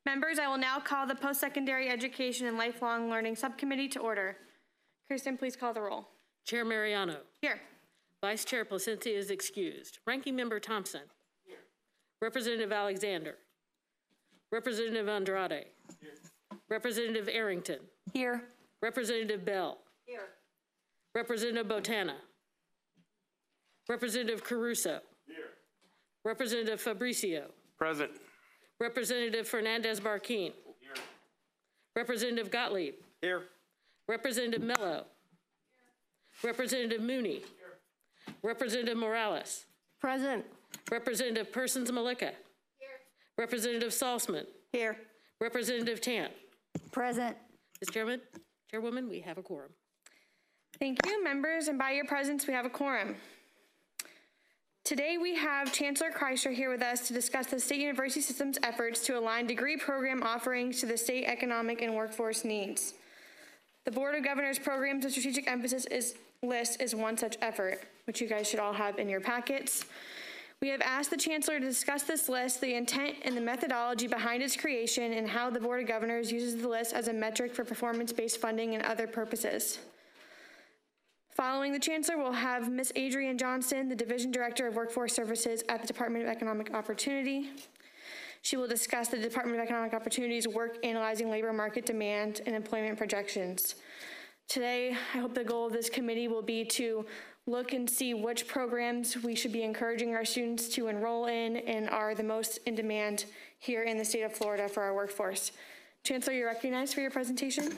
Members, I will now call the Post-Secondary Education and Lifelong Learning Subcommittee to order. Kirsten, please call the roll. Chair Mariano. Here. Vice Chair Placencia is excused. Ranking Member Thompson. Here. Representative Alexander. Representative Andrade. Here. Representative Arrington. Here. Representative Bell. Here. Representative Botana. Representative Caruso. Here. Representative Fabricio. Present. Representative Fernandez-Barquin. Here. Representative Gottlieb. Here. Representative Mello. Here. Representative Mooney. Here. Representative Morales. Present. Representative Persons Malika. Here. Representative Salzman. Here. Representative Tant. Present. Mr. Chairwoman, we have a quorum. Thank you, members, and by your presence, we have a quorum. Today, we have Chancellor Kreischer here with us to discuss the state university system's efforts to align degree program offerings to the state economic and workforce needs. The Board of Governors Programs of Strategic Emphasis list is one such effort, which you guys should all have in your packets. We have asked the Chancellor to discuss this list, the intent and the methodology behind its creation, and how the Board of Governors uses the list as a metric for performance-based funding and other purposes. Following the Chancellor, we'll have Ms. Adrienne Johnson, the Division Director of Workforce Services at the Department of Economic Opportunity. She will discuss the Department of Economic Opportunity's work analyzing labor market demand and employment projections. Today, I hope the goal of this committee will be to look and see which programs we should be encouraging our students to enroll in and are the most in demand here in the state of Florida for our workforce. Chancellor, you're recognized for your presentation.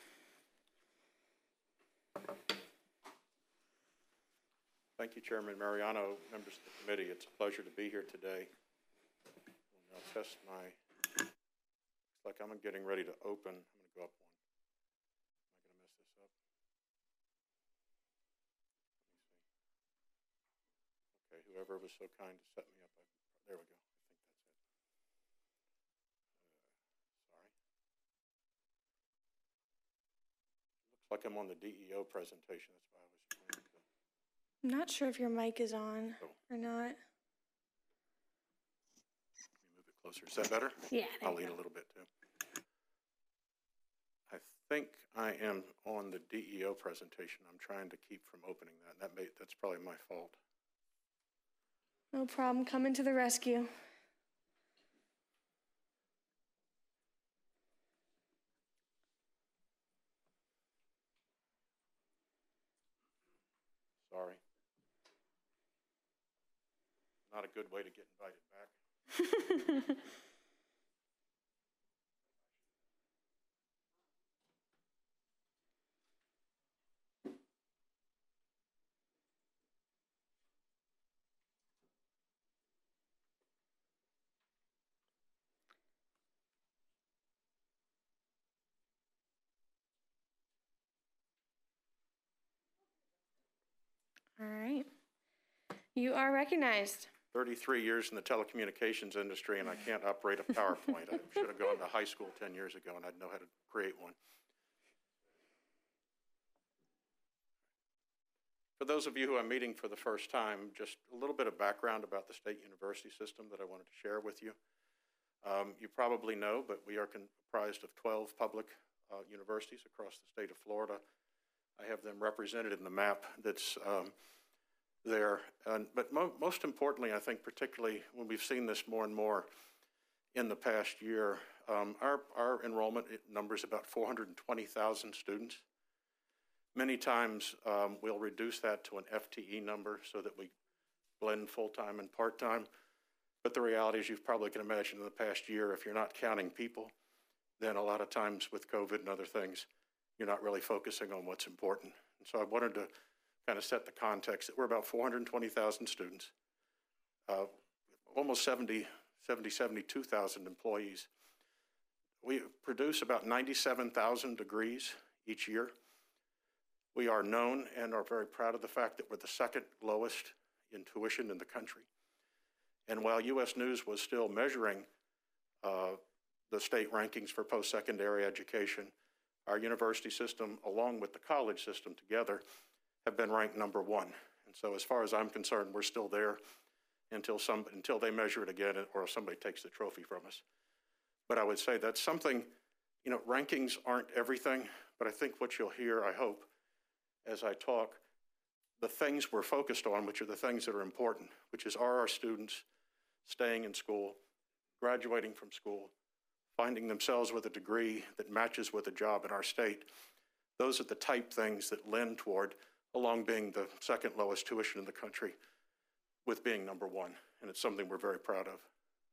Thank you, Chairman Mariano, members of the committee. It's a pleasure to be here today. I'll test my, looks like I'm getting ready to open. I'm going to go up one. Am I going to mess this up? Let me see. Okay, whoever was so kind to set me up. There we go. I think that's it. Sorry. Looks like I'm on the DEO presentation. That's why I was trying to. I'm not sure if your mic is on or not. Let me move it closer. Is that better? Yeah. I'll lean a little bit too. I think I am on the DEO presentation. I'm trying to keep from opening that. That's probably my fault. No problem. Coming to the rescue. Sorry. Not a good way to get invited back. All right. You are recognized. 33 years in the telecommunications industry, and I can't operate a PowerPoint. I should have gone to high school 10 years ago, and I'd know how to create one. For those of you who I'm meeting for the first time, just a little bit of background about the state university system that I wanted to share with you. You probably know, but we are comprised of 12 public universities across the state of Florida. I have them represented in the map that's there. But most importantly, I think particularly when we've seen this more and more in the past year, our enrollment numbers about 420,000 students. Many times we'll reduce that to an FTE number so that we blend full-time and part-time. But the reality is, you probably can imagine in the past year, if you're not counting people, then a lot of times with COVID and other things, you're not really focusing on what's important. And so I wanted to kind of set the context that we're about 420,000 students, almost 72,000 employees. We produce about 97,000 degrees each year. We are known and are very proud of the fact that we're the second lowest in tuition in the country. And while U.S. News was still measuring the state rankings for post-secondary education, our university system, along with the college system together, have been ranked #1. And so as far as I'm concerned, we're still there until they measure it again or somebody takes the trophy from us. But I would say that's something, you know, rankings aren't everything, but I think what you'll hear, I hope, as I talk, the things we're focused on, which are the things that are important, which is, are our students staying in school, graduating from school, finding themselves with a degree that matches with a job in our state. Those are the type things that lend toward, along being the second lowest tuition in the country, with being number one, and it's something we're very proud of.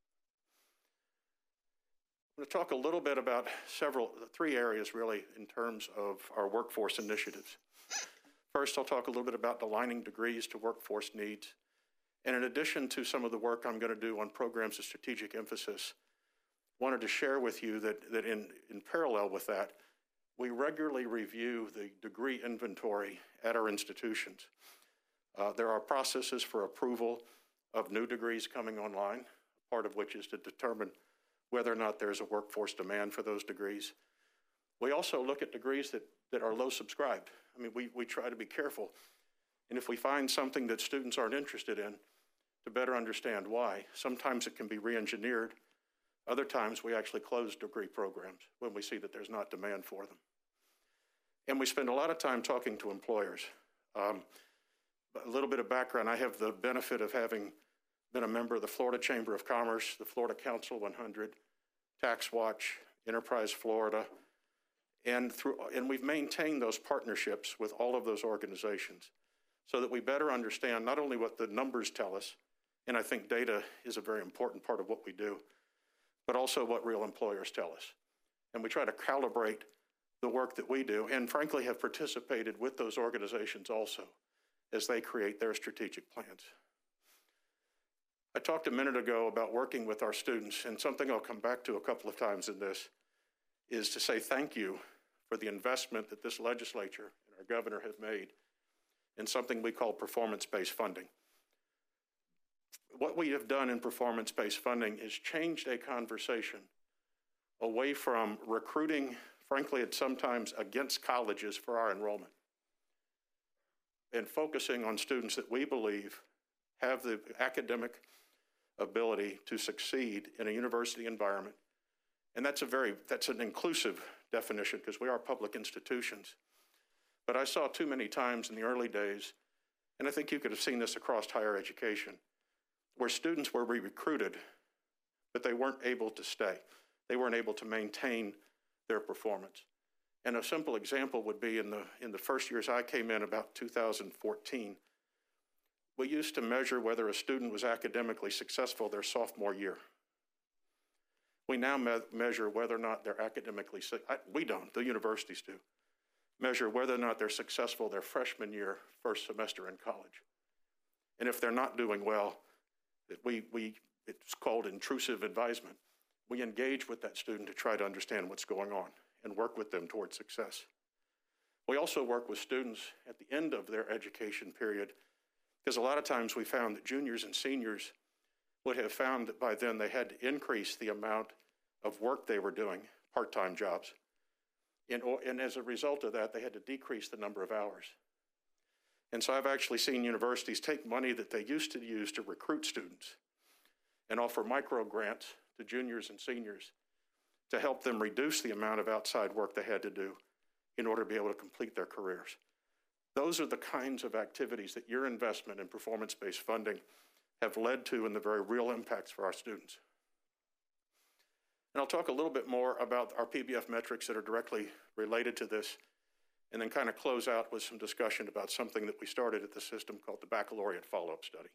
I'm going to talk a little bit about three areas really in terms of our workforce initiatives. First, I'll talk a little bit about aligning degrees to workforce needs. And in addition to some of the work I'm going to do on programs of strategic emphasis, wanted to share with you that in parallel with that, we regularly review the degree inventory at our institutions. There are processes for approval of new degrees coming online, part of which is to determine whether or not there's a workforce demand for those degrees. We also look at degrees that are low subscribed. I mean, we try to be careful. And if we find something that students aren't interested in, to better understand why, sometimes it can be re-engineered. Other times we actually close degree programs when we see that there's not demand for them. And we spend a lot of time talking to employers. A little bit of background, I have the benefit of having been a member of the Florida Chamber of Commerce, the Florida Council 100, Tax Watch, Enterprise Florida, and we've maintained those partnerships with all of those organizations so that we better understand not only what the numbers tell us, and I think data is a very important part of what we do, but also what real employers tell us. And we try to calibrate the work that we do, and frankly have participated with those organizations also as they create their strategic plans. I talked a minute ago about working with our students, and something I'll come back to a couple of times in this is to say thank you for the investment that this legislature and our governor have made in something we call performance-based funding. What we have done in performance-based funding is changed a conversation away from recruiting, frankly, it's sometimes against colleges for our enrollment, and focusing on students that we believe have the academic ability to succeed in a university environment. And that's an inclusive definition because we are public institutions. But I saw too many times in the early days, and I think you could have seen this across higher education, where students were recruited, but they weren't able to stay. They weren't able to maintain their performance. And a simple example would be in the first years I came in, about 2014, we used to measure whether a student was academically successful their sophomore year. We now measure whether or not they're academically, we don't, the universities do, measure whether or not they're successful their freshman year, first semester in college. And if they're not doing well, it's called intrusive advisement. We engage with that student to try to understand what's going on and work with them towards success. We also work with students at the end of their education period, because a lot of times we found that juniors and seniors would have found that by then they had to increase the amount of work they were doing, part-time jobs. And as a result of that, they had to decrease the number of hours. And so I've actually seen universities take money that they used to use to recruit students and offer micro grants to juniors and seniors to help them reduce the amount of outside work they had to do in order to be able to complete their careers. Those are the kinds of activities that your investment in performance-based funding have led to and the very real impacts for our students. And I'll talk a little bit more about our PBF metrics that are directly related to this, and then kind of close out with some discussion about something that we started at the system called the Baccalaureate Follow-Up Study.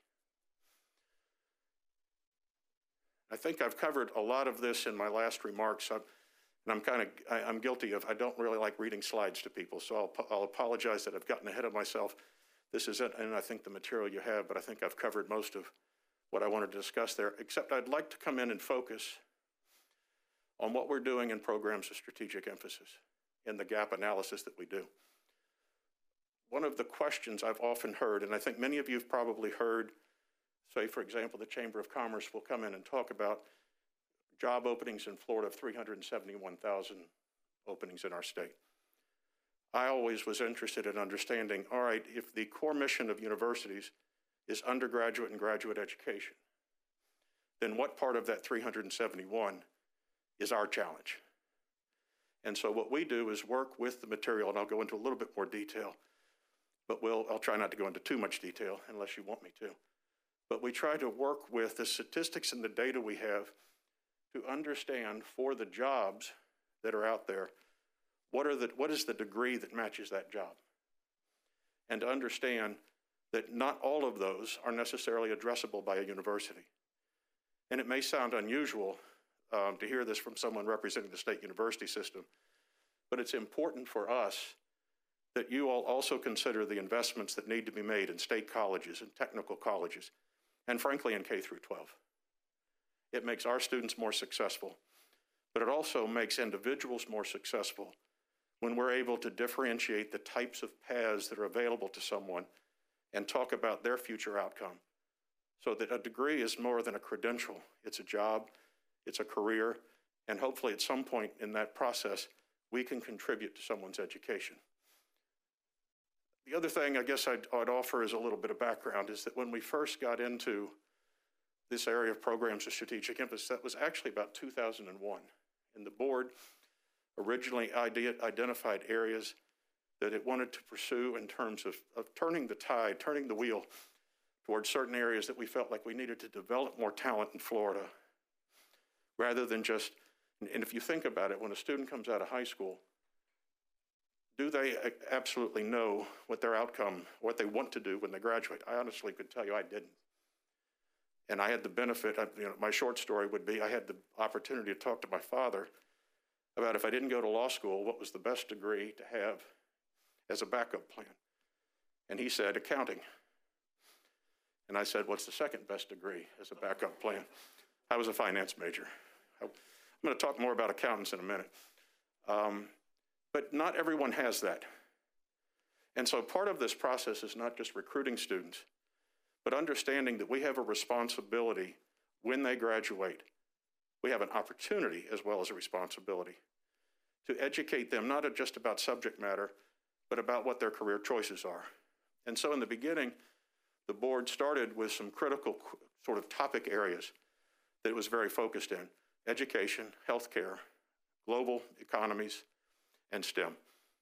I think I've covered a lot of this in my last remarks, and I'm guilty of, I don't really like reading slides to people, so I'll apologize that I've gotten ahead of myself. This is it, and I think the material you have, but I think I've covered most of what I wanted to discuss there, except I'd like to come in and focus on what we're doing in programs of strategic emphasis and the gap analysis that we do. One of the questions I've often heard, and I think many of you have probably heard, say, for example, the Chamber of Commerce will come in and talk about job openings in Florida of 371,000 openings in our state. I always was interested in understanding, all right, if the core mission of universities is undergraduate and graduate education, then what part of that 371 is our challenge. And so what we do is work with the material, and I'll go into a little bit more detail, but I'll try not to go into too much detail unless you want me to. But we try to work with the statistics and the data we have to understand for the jobs that are out there, what is the degree that matches that job? And to understand that not all of those are necessarily addressable by a university. And it may sound unusual to hear this from someone representing the state university system, but it's important for us that you all also consider the investments that need to be made in state colleges and technical colleges, and frankly in K through 12. It makes our students more successful, but it also makes individuals more successful when we're able to differentiate the types of paths that are available to someone and talk about their future outcome. So that a degree is more than a credential. It's a job, it's a career, and hopefully at some point in that process, we can contribute to someone's education. The other thing I guess I'd offer as a little bit of background is that when we first got into this area of programs of strategic emphasis, that was actually about 2001. And the board originally identified areas that it wanted to pursue in terms of turning the tide, turning the wheel towards certain areas that we felt like we needed to develop more talent in Florida, rather than just, and if you think about it, when a student comes out of high school, do they absolutely know what their outcome, what they want to do when they graduate? I honestly could tell you I didn't. And I had the benefit, my short story would be, I had the opportunity to talk to my father about if I didn't go to law school, what was the best degree to have as a backup plan? And he said, accounting. And I said, what's the second best degree as a backup plan? I was a finance major. I'm going to talk more about accountants in a minute. But not everyone has that. And so part of this process is not just recruiting students, but understanding that we have a responsibility when they graduate. We have an opportunity as well as a responsibility to educate them, not just about subject matter, but about what their career choices are. And so in the beginning, the board started with some critical sort of topic areas that it was very focused in: education, healthcare, global economies, and STEM.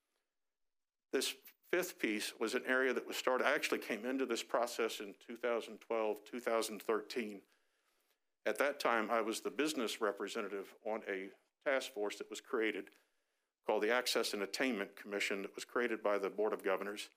This fifth piece was an area that was started, I actually came into this process in 2012, 2013. At that time, I was the business representative on a task force that was created called the Access and Attainment Commission that was created by the Board of Governors.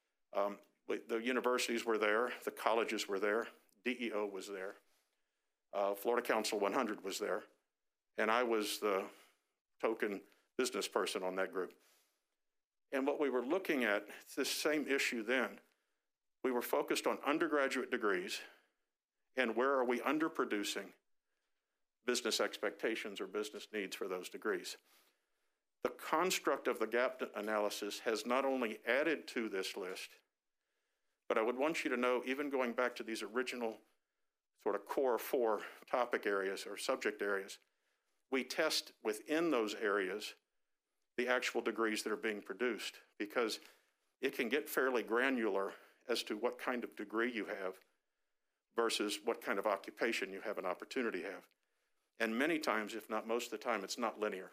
The universities were there, the colleges were there, DEO was there, Florida Council 100 was there, and I was the token business person on that group. And what we were looking at, it's this same issue then. We were focused on undergraduate degrees and where are we underproducing business expectations or business needs for those degrees. The construct of the gap analysis has not only added to this list, but I would want you to know, even going back to these original sort of core 4 topic areas or subject areas, we test within those areas the actual degrees that are being produced, because it can get fairly granular as to what kind of degree you have versus what kind of occupation you have an opportunity to have. And many times, if not most of the time, it's not linear.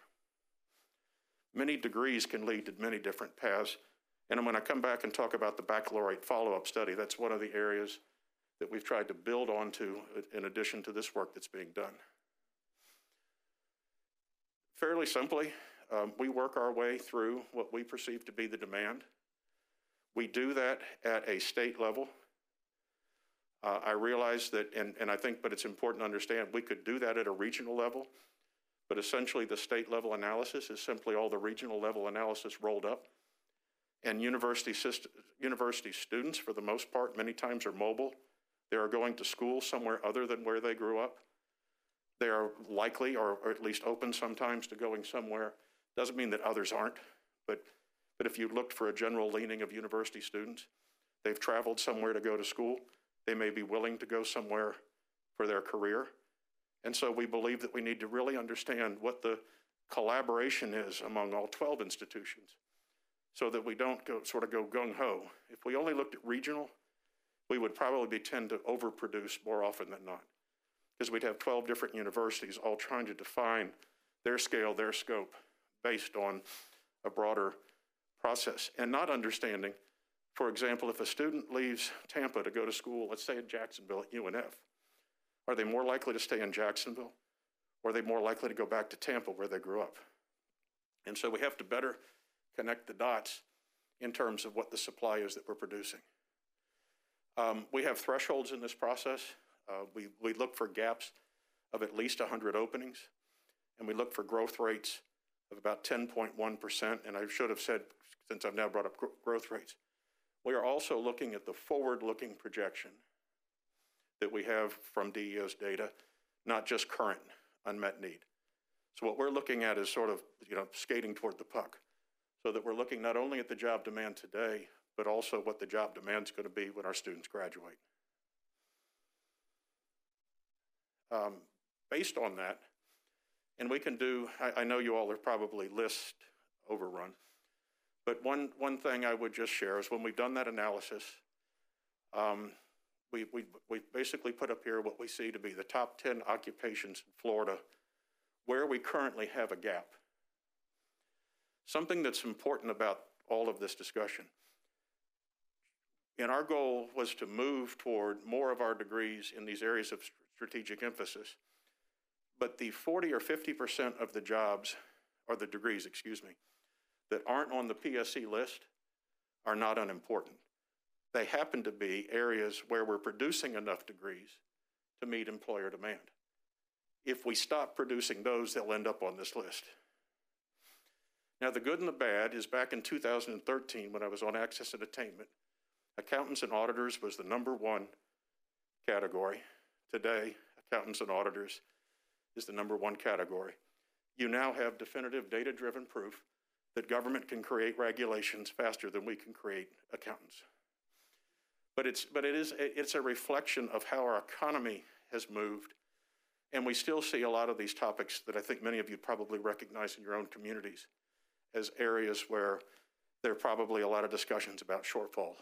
Many degrees can lead to many different paths. And when I come back and talk about the baccalaureate follow-up study, that's one of the areas that we've tried to build onto in addition to this work that's being done. Fairly simply, we work our way through what we perceive to be the demand. We do that at a state level. I realize that, and I think, but it's important to understand, we could do that at a regional level, but essentially the state level analysis is simply all the regional level analysis rolled up. And university students, for the most part, many times are mobile. They are going to school somewhere other than where they grew up. They are likely, or at least open sometimes, to going somewhere. Doesn't mean that others aren't, but if you looked for a general leaning of university students, they've traveled somewhere to go to school. They may be willing to go somewhere for their career. And so we believe that we need to really understand what the collaboration is among all 12 institutions so that we don't go gung-ho. If we only looked at regional, we would probably tend to overproduce more often than not, because we'd have 12 different universities all trying to define their scale, their scope, based on a broader process, and not understanding, for example, if a student leaves Tampa to go to school, let's say at Jacksonville at UNF, are they more likely to stay in Jacksonville, or are they more likely to go back to Tampa where they grew up? And so we have to better connect the dots in terms of what the supply is that we're producing. We have thresholds in this process. We look for gaps of at least 100 openings, and we look for growth rates of about 10.1%. And I should have said, since I've now brought up growth rates, we are also looking at the forward-looking projection that we have from DEO's data, not just current unmet need. So what we're looking at is sort of, skating toward the puck, so that we're looking not only at the job demand today, but also what the job demand is going to be when our students graduate. Based on that, and we can do, I know you all are probably list overrun, but one thing I would just share is when we've done that analysis, we basically put up here what we see to be the top 10 occupations in Florida where we currently have a gap. Something that's important about all of this discussion, and our goal was to move toward more of our degrees in these areas of strategic emphasis, but the 40 or 50% of the jobs, or the degrees, that aren't on the PSE list are not unimportant. They happen to be areas where we're producing enough degrees to meet employer demand. If we stop producing those, they'll end up on this list. Now, the good and the bad is back in 2013, when I was on Access and Attainment, accountants and auditors was the #1 category. Today, accountants and auditors is the #1 category. You now have definitive data-driven proof that government can create regulations faster than we can create accountants. But it's a reflection of how our economy has moved, and we still see a lot of these topics that I think many of you probably recognize in your own communities as areas where there are probably a lot of discussions about shortfall.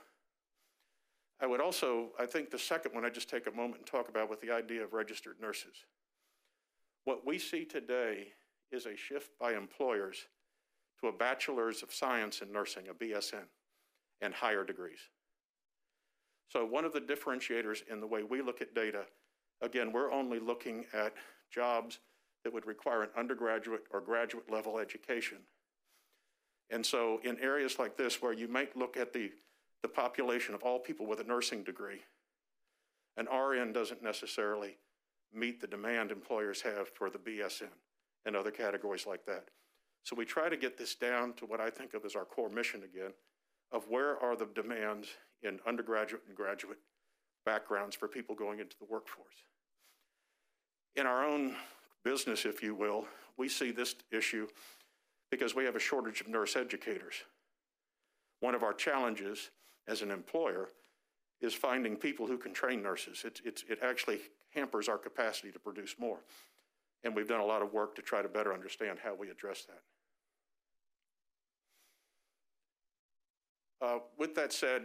I think the second one, I just take a moment and talk about with the idea of registered nurses. What we see today is a shift by employers to a Bachelor's of Science in Nursing, a BSN, and higher degrees. So one of the differentiators in the way we look at data, again, we're only looking at jobs that would require an undergraduate or graduate level education. And so in areas like this, where you might look at the population of all people with a nursing degree, an RN doesn't necessarily meet the demand employers have for the BSN and other categories like that. So we try to get this down to what I think of as our core mission again, of where are the demands in undergraduate and graduate backgrounds for people going into the workforce. In our own business, if you will, we see this issue because we have a shortage of nurse educators. One of our challenges as an employer is finding people who can train nurses. It actually hampers our capacity to produce more. And we've done a lot of work to try to better understand how we address that. With that said,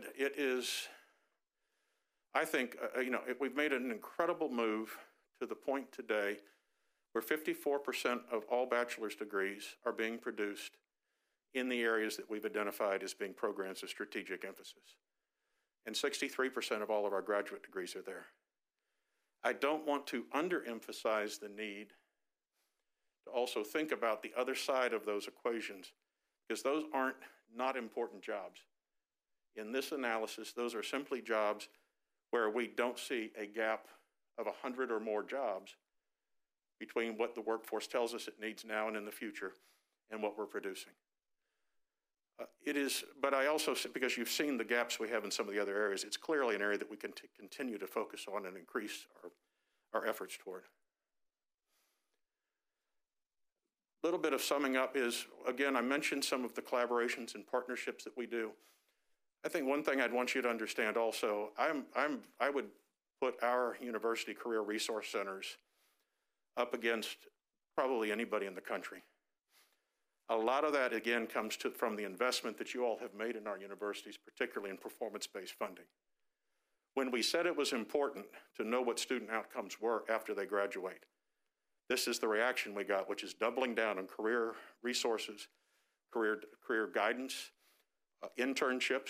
I think, we've made an incredible move to the point today where 54% of all bachelor's degrees are being produced in the areas that we've identified as being programs of strategic emphasis. And 63% of all of our graduate degrees are there. I don't want to underemphasize the need to also think about the other side of those equations, because those aren't not important jobs. In this analysis, those are simply jobs where we don't see a gap of 100 or more jobs between what the workforce tells us it needs now and in the future and what we're producing. But I also, because you've seen the gaps we have in some of the other areas, it's clearly an area that we can continue to focus on and increase our efforts toward. A little bit of summing up is, again, I mentioned some of the collaborations and partnerships that we do. I think one thing I'd want you to understand also, I would put our university career resource centers up against probably anybody in the country. A lot of that, again, comes from the investment that you all have made in our universities, particularly in performance-based funding. When we said it was important to know what student outcomes were after they graduate, This is the reaction we got, which is doubling down on career resources, career guidance, internships,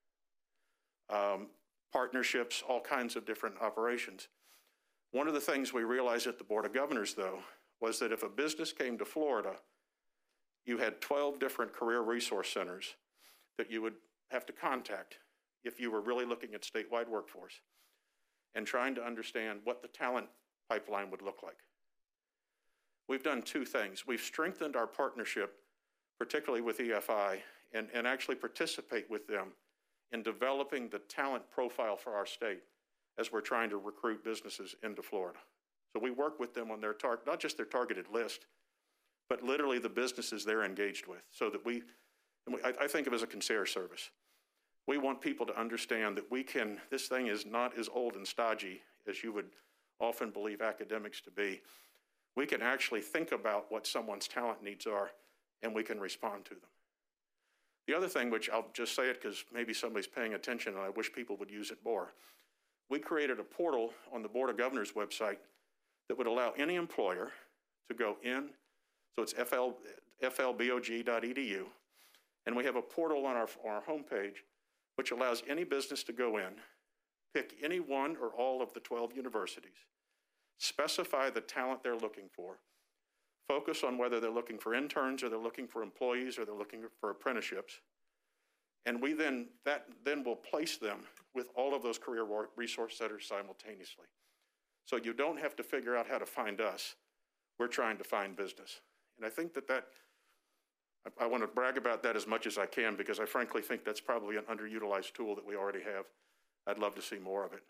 partnerships, all kinds of different operations. One of the things we realized at the Board of Governors, though, was that if a business came to Florida, you had 12 different career resource centers that you would have to contact if you were really looking at statewide workforce and trying to understand what the talent pipeline would look like. We've done two things. We've strengthened our partnership, particularly with EFI, and actually participate with them in developing the talent profile for our state as we're trying to recruit businesses into Florida. So we work with them on their not just their targeted list, but literally the businesses they're engaged with, so that I think of it as a concierge service. We want people to understand that this thing is not as old and stodgy as you would often believe academics to be. We can actually think about what someone's talent needs are, and we can respond to them. The other thing, which I'll just say it because maybe somebody's paying attention and I wish people would use it more, we created a portal on the Board of Governors website that would allow any employer to go in, so it's flbog.edu, and we have a portal on our homepage which allows any business to go in, pick any one or all of the 12 universities, specify the talent they're looking for, focus on whether they're looking for interns or they're looking for employees or they're looking for apprenticeships, and we then will place them with all of those career resource centers simultaneously. So you don't have to figure out how to find us. We're trying to find business. And I think I want to brag about that as much as I can, because I frankly think that's probably an underutilized tool that we already have. I'd love to see more of it.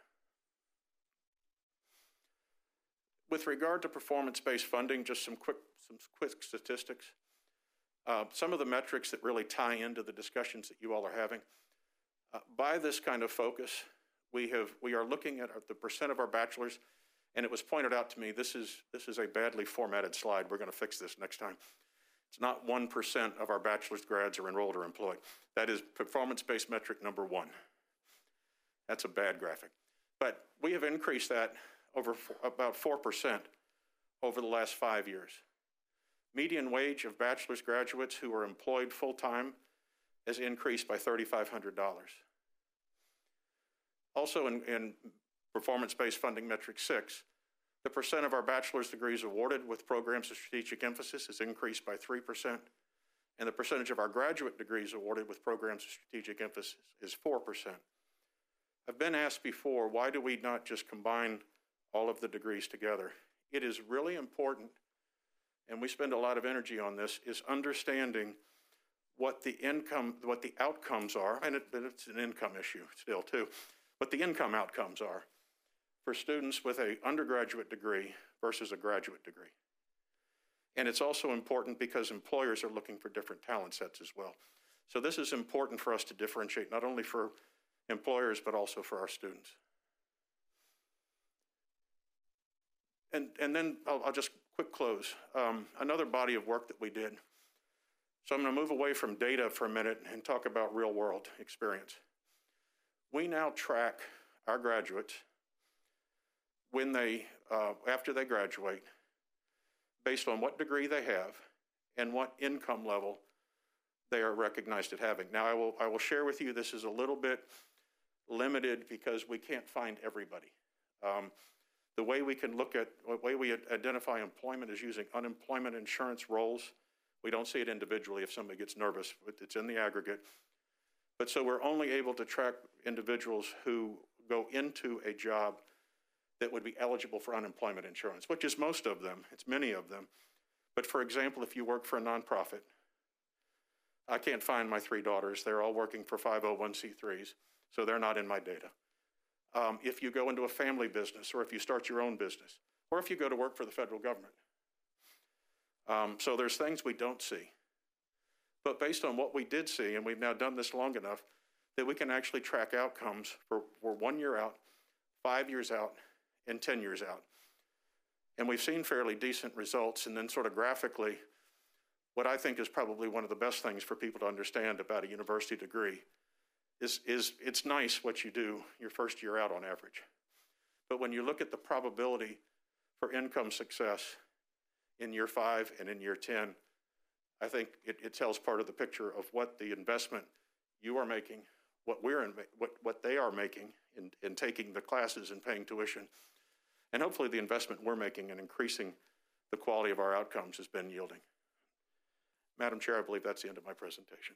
With regard to performance-based funding, just some quick statistics. Some of the metrics that really tie into the discussions that you all are having. By this kind of focus, we are looking at the percent of our bachelors, and it was pointed out to me, this is a badly formatted slide. We're going to fix this next time. It's not 1% of our bachelor's grads are enrolled or employed. That is performance-based metric number 1. That's a bad graphic. But we have increased that over about 4% over the last 5 years. Median wage of bachelor's graduates who are employed full-time has increased by $3,500. Also in performance-based funding metric 6, the percent of our bachelor's degrees awarded with programs of strategic emphasis has increased by 3%, and the percentage of our graduate degrees awarded with programs of strategic emphasis is 4%. I've been asked before, why do we not just combine all of the degrees together? It is really important, and we spend a lot of energy on this, is understanding what the outcomes are, and it's an income issue still too, what the income outcomes are for students with an undergraduate degree versus a graduate degree. And it's also important because employers are looking for different talent sets as well. So this is important for us to differentiate, not only for employers, but also for our students. And then I'll just quick close. Another body of work that we did. So I'm going to move away from data for a minute and talk about real world experience. We now track our graduates when after they graduate, based on what degree they have and what income level they are recognized at having. Now, I will share with you, this is a little bit limited because we can't find everybody. The way we identify employment is using unemployment insurance rolls. We don't see it individually if somebody gets nervous, but it's in the aggregate. But so we're only able to track individuals who go into a job that would be eligible for unemployment insurance, which is most of them. It's many of them. But for example, if you work for a nonprofit, I can't find my 3 daughters. They're all working for 501c3s, so they're not in my data. If you go into a family business, or if you start your own business, or if you go to work for the federal government. So there's things we don't see. But based on what we did see, and we've now done this long enough, that we can actually track outcomes for 1 year out, 5 years out, and 10 years out. And we've seen fairly decent results. And then sort of graphically, what I think is probably one of the best things for people to understand about a university degree is it's nice what you do your first year out on average. But when you look at the probability for income success in year 5 and in year 10, I think it tells part of the picture of what the investment you are making, what they are making in taking the classes and paying tuition, and hopefully the investment we're making in increasing the quality of our outcomes has been yielding. Madam Chair, I believe that's the end of my presentation.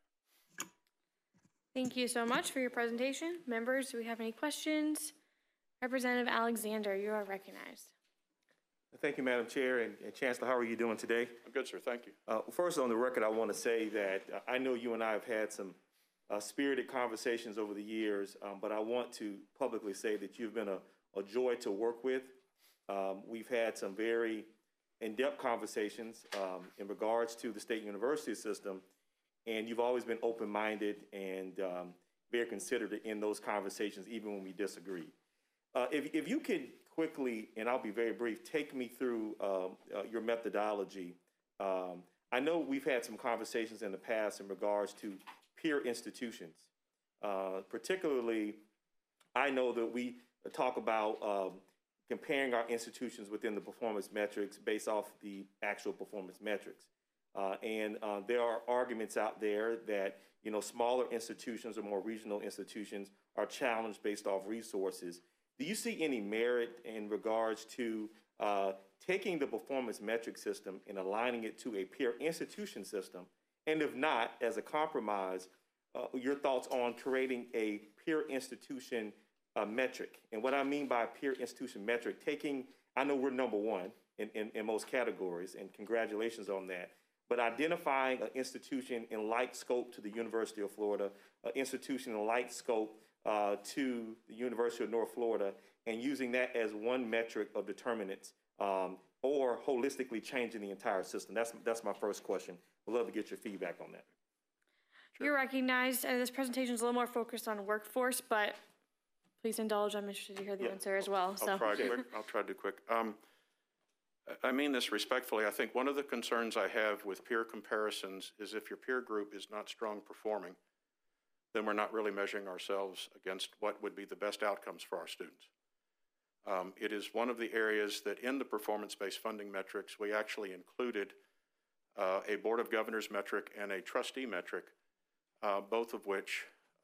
Thank you so much for your presentation. Members, do we have any questions? Representative Alexander, you are recognized. Thank you, Madam Chair, and Chancellor, how are you doing today? I'm good, sir. Thank you. First, on the record, I want to say that I know you and I have had some spirited conversations over the years, but I want to publicly say that you've been a joy to work with. We've had some very in-depth conversations in regards to the state university system, and you've always been open-minded and very considerate in those conversations, even when we disagree. If you could quickly, and I'll be very brief, take me through your methodology. I know we've had some conversations in the past in regards to peer institutions. Particularly, I know that we talk about comparing our institutions within the performance metrics based off the actual performance metrics. And there are arguments out there that, you know, smaller institutions or more regional institutions are challenged based off resources. Do you see any merit in regards to taking the performance metric system and aligning it to a peer institution system? And if not, as a compromise, your thoughts on creating a peer institution metric? And what I mean by peer institution metric, I know we're number one in most categories, and congratulations on that, but identifying an institution in like scope to the University of Florida, an institution in like scope to the University of North Florida, and using that as one metric of determinants, or holistically changing the entire system? That's my first question. I'd love to get your feedback on that. Sure. You're recognized. This presentation is a little more focused on workforce, but please indulge. I'm interested to hear the answer as well. I'll try to do quick. I mean this respectfully. I think one of the concerns I have with peer comparisons is if your peer group is not strong performing, then we're not really measuring ourselves against what would be the best outcomes for our students. It is one of the areas that in the performance-based funding metrics, we actually included a Board of Governors metric and a trustee metric, both of which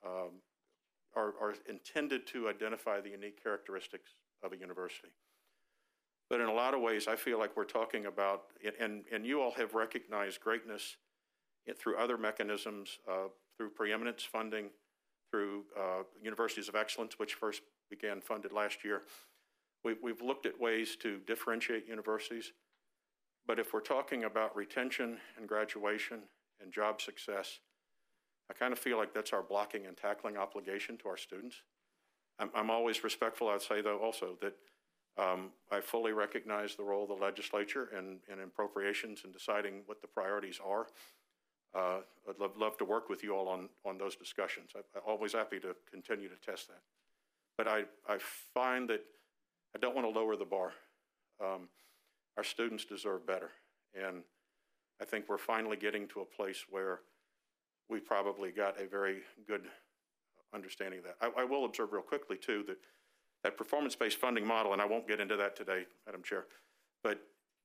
are intended to identify the unique characteristics of a university. But in a lot of ways, I feel like we're talking about, and you all have recognized greatness through other mechanisms, through preeminence funding, through Universities of Excellence, which first began funded last year. We've looked at ways to differentiate universities, but if we're talking about retention and graduation and job success, I kind of feel like that's our blocking and tackling obligation to our students. I'm always respectful. I'd say, though, also that I fully recognize the role of the legislature in appropriations and deciding what the priorities are. I'd love to work with you all on those discussions. I'm always happy to continue to test that. But I find that I don't want to lower the bar. Our students deserve better. And I think we're finally getting to a place where we probably got a very good understanding of that. I will observe real quickly, too, that performance-based funding model, and I won't get into that today, Madam Chair, but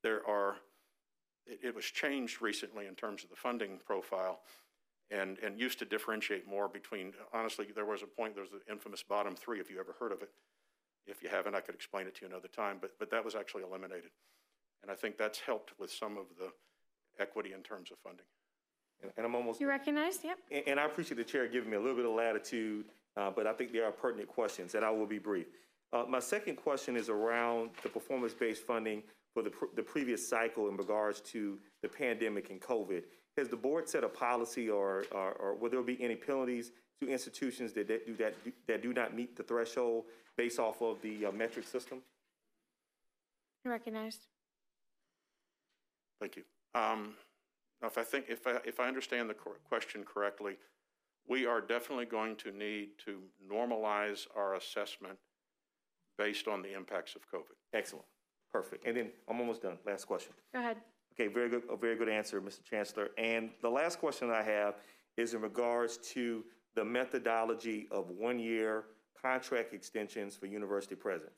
it was changed recently in terms of the funding profile and used to differentiate more between, honestly, there was the infamous bottom three, if you ever heard of it. If you haven't, I could explain it to you another time, but that was actually eliminated. And I think that's helped with some of the equity in terms of funding. And I'm almost... You recognized? Yep. And I appreciate the chair giving me a little bit of latitude, but I think there are pertinent questions, and I will be brief. My second question is around the performance-based funding for the previous cycle in regards to the pandemic and COVID. Has the board set a policy, or will there be any penalties to institutions that do not meet the threshold based off of the metric system? You're recognized. Thank you. Now, if I understand the question correctly, we are definitely going to need to normalize our assessment based on the impacts of COVID. Excellent. Perfect. And then I'm almost done. Last question. Go ahead. Okay, very good. A very good answer, Mr. Chancellor. And the last question I have is in regards to the methodology of one-year contract extensions for university presidents.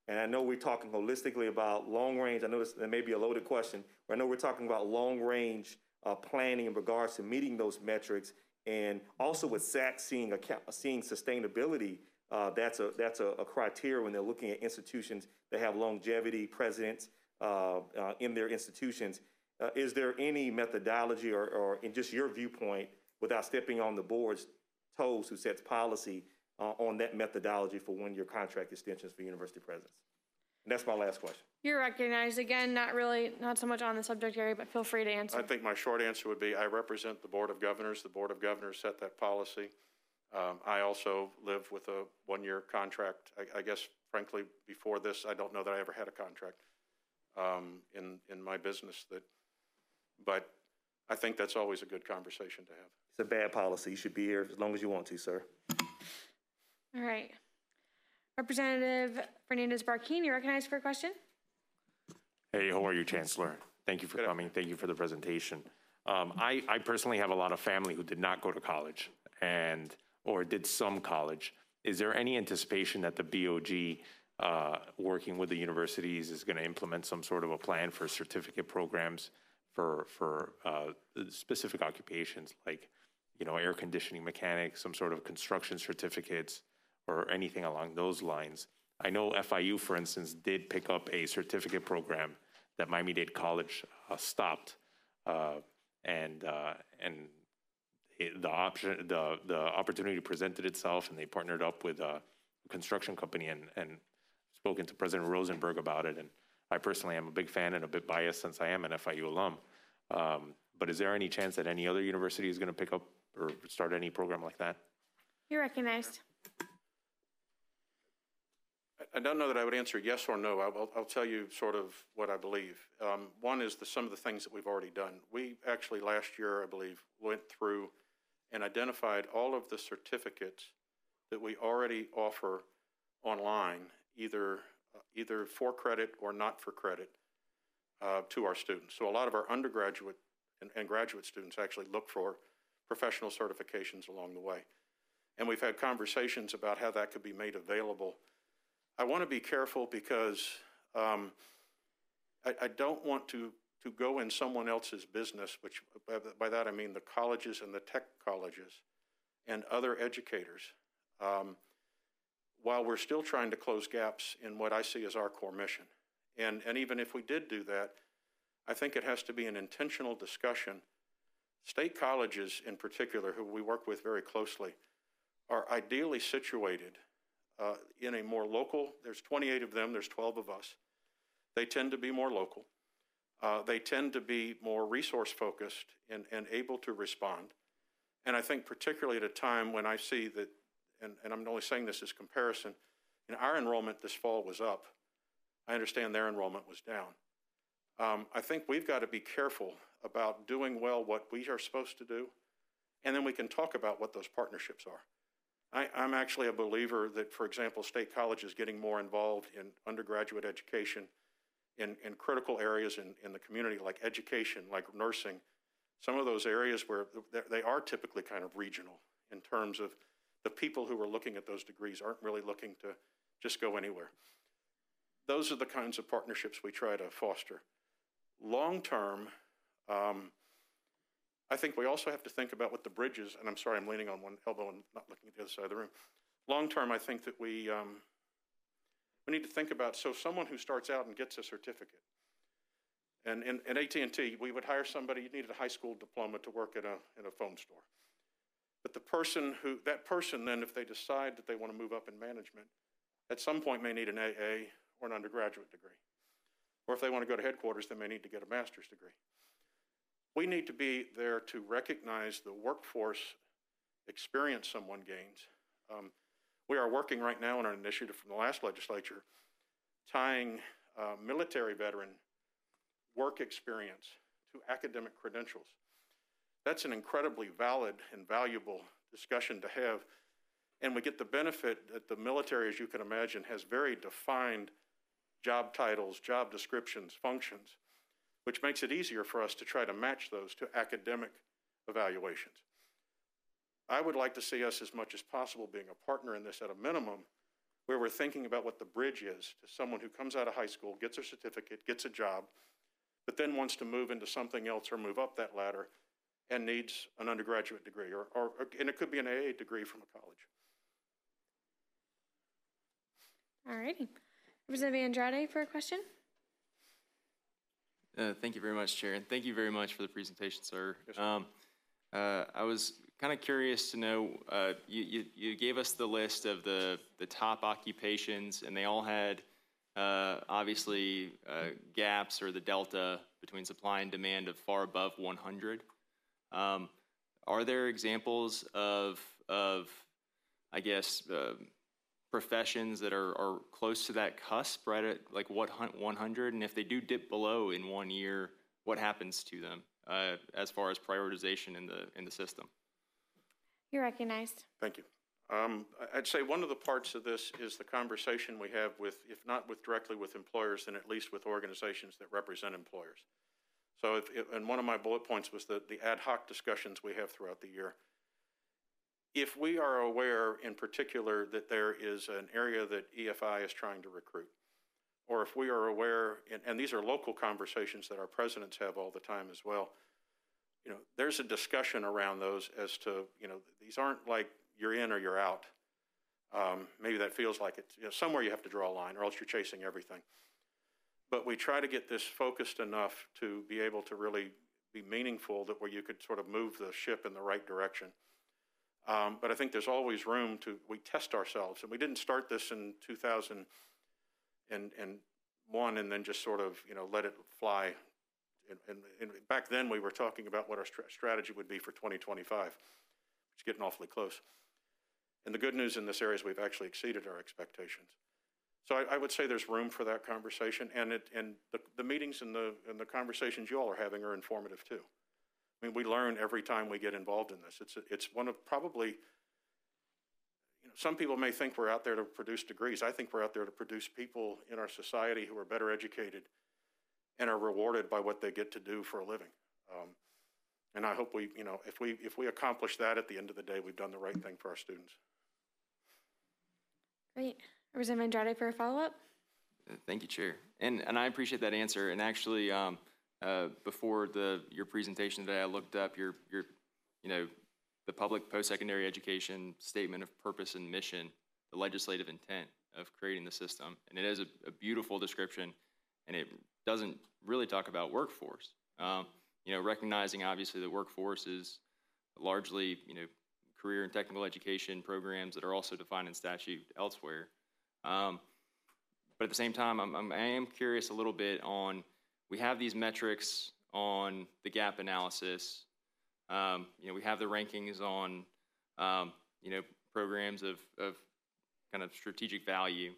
And I know we're talking holistically about long range. I know that may be a loaded question, but I know we're talking about long range planning in regards to meeting those metrics. And also with SAC seeing sustainability, that's a criteria when they're looking at institutions that have longevity presence in their institutions. Is there any methodology or in just your viewpoint, without stepping on the board's toes who sets policy on that methodology for one-year contract extensions for university presidents? And that's my last question. You're recognized. Again, not so much on the subject area, but feel free to answer. I think my short answer would be I represent the Board of Governors. The Board of Governors set that policy. I also live with a one-year contract. I guess, frankly, before this, I don't know that I ever had a contract in my business. But I think that's always a good conversation to have. It's a bad policy. You should be here as long as you want to, sir. All right. Representative Fernandez-Barquin, you're recognized for a question. Hey, how are you, Chancellor? Thank you for coming. Thank you for the presentation. I personally have a lot of family who did not go to college or did some college. Is there any anticipation that the BOG, working with the universities, is going to implement some sort of a plan for certificate programs for specific occupations like, air conditioning mechanics, some sort of construction certificates, or anything along those lines? I know FIU, for instance, did pick up a certificate program that Miami-Dade College stopped, and the opportunity presented itself, and they partnered up with a construction company and spoken to President Rosenberg about it. And I personally am a big fan and a bit biased since I am an FIU alum. But is there any chance that any other university is going to pick up or start any program like that? You're recognized. I don't know that I would answer yes or no. I'll tell you sort of what I believe. One is some of the things that we've already done. We actually last year, I believe, went through and identified all of the certificates that we already offer online, either for credit or not for credit, to our students. So a lot of our undergraduate and graduate students actually look for professional certifications along the way. And we've had conversations about how that could be made available. I want to be careful because I don't want to go in someone else's business, which by that I mean the colleges and the tech colleges and other educators, while we're still trying to close gaps in what I see as our core mission. And even if we did do that, I think it has to be an intentional discussion. State colleges in particular, who we work with very closely, are ideally situated in a more local, there's 28 of them, there's 12 of us. They tend to be more local. They tend to be more resource focused and able to respond. And I think particularly at a time when I see that, and I'm only saying this as comparison, our enrollment this fall was up. I understand their enrollment was down. I think we've got to be careful about doing well what we are supposed to do, and then we can talk about what those partnerships are. I'm actually a believer that, for example, state colleges getting more involved in undergraduate education in critical areas in the community, like education, like nursing, some of those areas where they are typically kind of regional in terms of the people who are looking at those degrees aren't really looking to just go anywhere. Those are the kinds of partnerships we try to foster. Long term, I think we also have to think about what the bridges, and I'm sorry, I'm leaning on one elbow and not looking at the other side of the room. Long term, I think that we need to think about, so someone who starts out and gets a certificate, and in AT&T, we would hire somebody, you needed a high school diploma to work in a phone store. But that person then, if they decide that they want to move up in management, at some point may need an AA or an undergraduate degree. Or if they want to go to headquarters, they may need to get a master's degree. We need to be there to recognize the workforce experience someone gains. We are working right now on an initiative from the last legislature tying military veteran work experience to academic credentials. That's an incredibly valid and valuable discussion to have. And we get the benefit that the military, as you can imagine, has very defined job titles, job descriptions, functions, which makes it easier for us to try to match those to academic evaluations. I would like to see us, as much as possible, being a partner in this at a minimum where we're thinking about what the bridge is to someone who comes out of high school, gets a certificate, gets a job, but then wants to move into something else or move up that ladder and needs an undergraduate degree, and it could be an AA degree from a college. All righty. Representative Andrade for a question. Thank you very much, Chair, and thank you very much for the presentation, sir. Yes, sir. I was kind of curious to know, you gave us the list of the top occupations, and they all had obviously gaps or the delta between supply and demand of far above 100. Are there examples of I guess, professions that are close to that cusp, right at like 100? And if they do dip below in 1 year, what happens to them as far as prioritization in the system? You're recognized. Thank you. I'd say one of the parts of this is the conversation we have with, if not directly with employers, then at least with organizations that represent employers. So and one of my bullet points was the ad hoc discussions we have throughout the year. If we are aware in particular that there is an area that EFI is trying to recruit, or if we are aware, and these are local conversations that our presidents have all the time as well, there's a discussion around those as to, these aren't like you're in or you're out. Maybe that feels like it's, somewhere you have to draw a line or else you're chasing everything. But we try to get this focused enough to be able to really be meaningful, that where you could sort of move the ship in the right direction. But I think there's always room we test ourselves. And we didn't start this in 2001 and then just sort of, let it fly. And back then we were talking about what our strategy would be for 2025, which is getting awfully close. And the good news in this area is we've actually exceeded our expectations. So I would say there's room for that conversation, and the meetings and the conversations you all are having are informative too. I mean, we learn every time we get involved in this. It's one of probably, some people may think we're out there to produce degrees. I think we're out there to produce people in our society who are better educated and are rewarded by what they get to do for a living. And I hope if we accomplish that at the end of the day, we've done the right thing for our students. Great. Representative Andrade for a follow-up. Thank you, Chair. And I appreciate that answer. And actually, before your presentation today, I looked up the public post-secondary education statement of purpose and mission, the legislative intent of creating the system. And it is a beautiful description, and it doesn't really talk about workforce. Recognizing obviously the workforce is largely, career and technical education programs that are also defined in statute elsewhere. But at the same time, I am curious a little bit on, we have these metrics on the gap analysis. We have the rankings on, programs of kind of strategic value.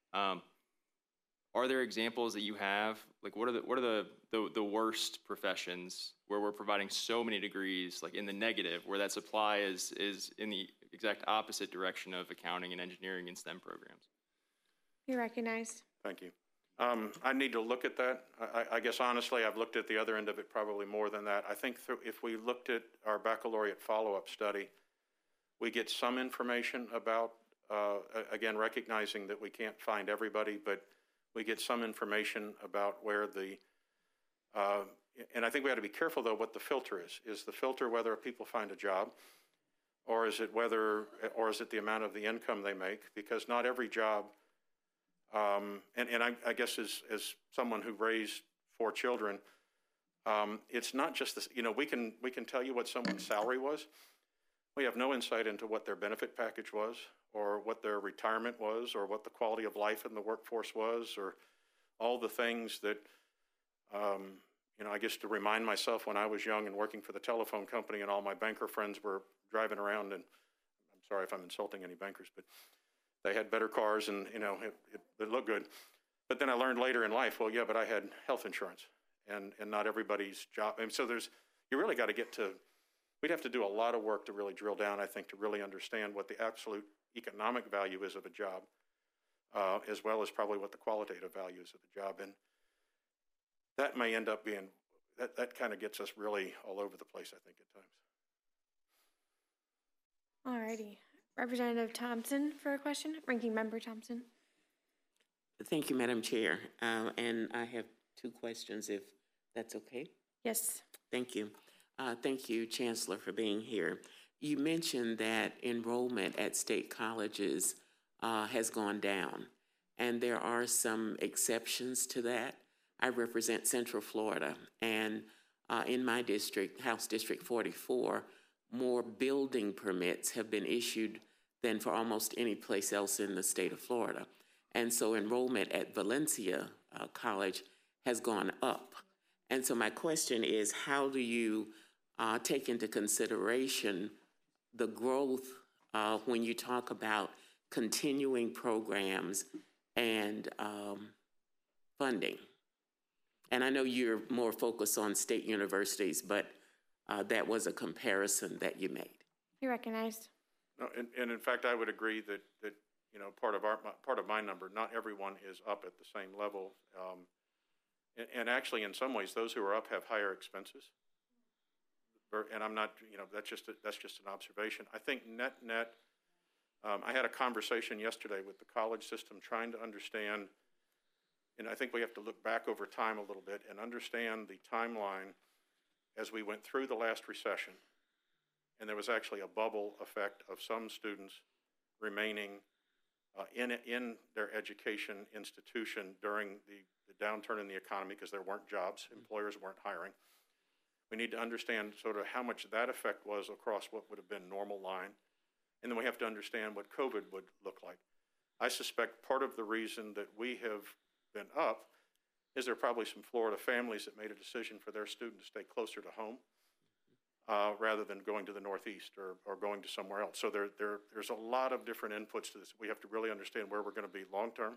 Are there examples that you have? Like, what are the worst professions where we're providing so many degrees, like in the negative, where that supply is in the exact opposite direction of accounting and engineering and STEM programs? You're recognized. Thank you. I need to look at that. I guess honestly, I've looked at the other end of it probably more than that. I think if we looked at our baccalaureate follow-up study, we get some information about, again, recognizing that we can't find everybody, but we get some information about where and I think we have to be careful though what the filter is. Is the filter whether people find a job, or is it the amount of the income they make? Because not every job, and I guess as someone who raised 4 children, it's not just this, we can tell you what someone's salary was. We have no insight into what their benefit package was, or what their retirement was, or what the quality of life in the workforce was, or all the things that, I guess to remind myself when I was young and working for the telephone company and all my banker friends were driving around, and I'm sorry if I'm insulting any bankers, but they had better cars and, it looked good. But then I learned later in life, well, yeah, but I had health insurance, and not everybody's job. And so you really got to we'd have to do a lot of work to really drill down, I think, to really understand what the absolute economic value is of a job, as well as probably what the qualitative value is of the job. And that may end up being, that kind of gets us really all over the place, I think, at times. All righty. Representative Thompson for a question. Ranking Member Thompson. Thank you, Madam Chair. And I have two questions, if that's okay. Yes. Thank you. Thank you, Chancellor, for being here. You mentioned that enrollment at state colleges has gone down, and there are some exceptions to that. I represent Central Florida, and in my district, House District 44, more building permits have been issued than for almost any place else in the state of Florida. And so enrollment at Valencia College has gone up. And so my question is, how do you take into consideration the growth when you talk about continuing programs and funding? And I know you're more focused on state universities, but that was a comparison that you made. You're recognized. No, and in fact, I would agree that you know, part of my number, not everyone is up at the same level. And actually, in some ways, those who are up have higher expenses. And I'm not, you know, that's just an observation. I think net, I had a conversation yesterday with the college system trying to understand, and I think we have to look back over time a little bit and understand the timeline as we went through the last recession. And there was actually a bubble effect of some students remaining in their education institution during the downturn in the economy because there weren't jobs, employers weren't hiring. We need to understand sort of how much that effect was across what would have been normal line. And then we have to understand what COVID would look like. I suspect part of the reason that we have been up is there are probably some Florida families that made a decision for their student to stay closer to home rather than going to the Northeast or going to somewhere else. So there's a lot of different inputs to this. We have to really understand where we're going to be long term.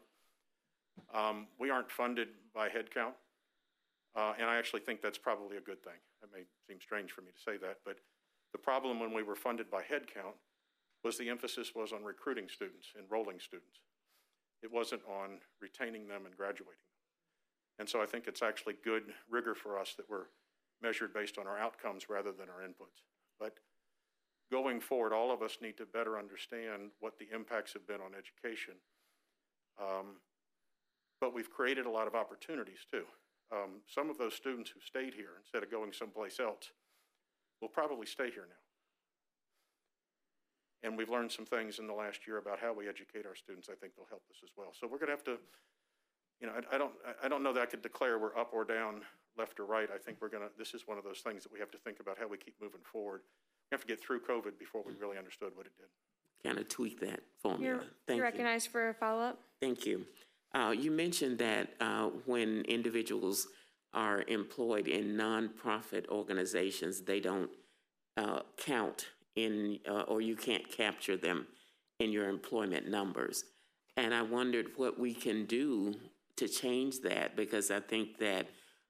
We aren't funded by head count, and I actually think that's probably a good thing. It may seem strange for me to say that, but the problem when we were funded by head count was the emphasis was on recruiting students, enrolling students. It wasn't on retaining them and graduating them. And so I think it's actually good rigor for us that we're measured based on our outcomes rather than our inputs. But going forward, all of us need to better understand what the impacts have been on education. But we've created a lot of opportunities too. Some of those students who stayed here instead of going someplace else will probably stay here now. And we've learned some things in the last year about how we educate our students. I think they'll help us as well. So we're going to have to, you know, I don't know that I could declare we're up or down, left or right. I think this is one of those things that we have to think about how we keep moving forward. We have to get through COVID before we really understood what it did. Kind of tweak that formula. Thank You're you. recognized for a follow-up. Thank you. You mentioned that when individuals are employed in nonprofit organizations, they don't count in, or you can't capture them in your employment numbers. And I wondered what we can do to change that, because I think that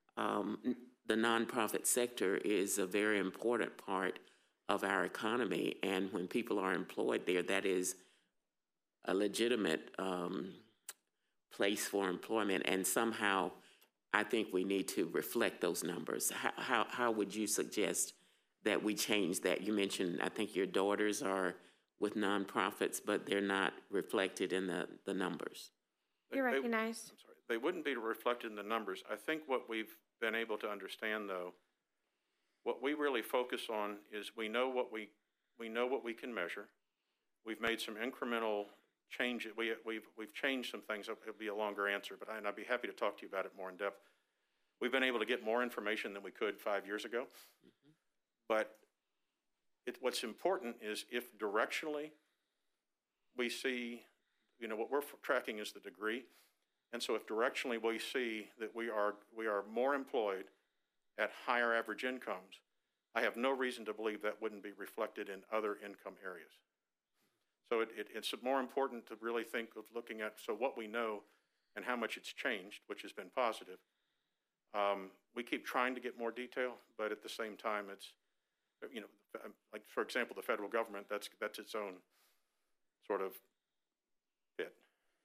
the nonprofit sector is a very important part of our economy. And when people are employed there, that is a legitimate place for employment. And somehow I think we need to reflect those numbers. How would you suggest that we change that? You mentioned, I think your daughters are with nonprofits, but they're not reflected in the numbers. You're recognized. I'm sorry. They wouldn't be reflected in the numbers. I think what we've been able to understand, though, what we really focus on is we know what we can measure. We've made some incremental changes. We've changed some things. It'll be a longer answer, but I'd be happy to talk to you about it more in depth. We've been able to get more information than we could 5 years ago. But what's important is if directionally we see, you know, what we're tracking is the degree. And so if directionally we see that we are more employed at higher average incomes, I have no reason to believe that wouldn't be reflected in other income areas. So it's more important to really think of looking at, so what we know and how much it's changed, which has been positive. We keep trying to get more detail, but at the same time, it's, you know, like for example, the federal government, that's its own sort of bit.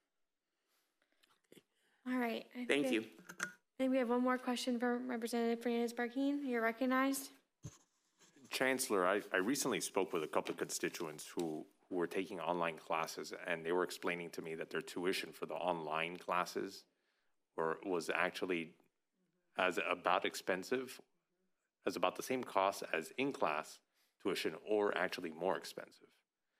All right. Thank you. I think we have one more question from Representative Fernandez-Barquin. You're recognized. Chancellor, I recently spoke with a couple of constituents who who were taking online classes, and they were explaining to me that their tuition for the online classes was actually about the same cost as in-class tuition, or actually more expensive.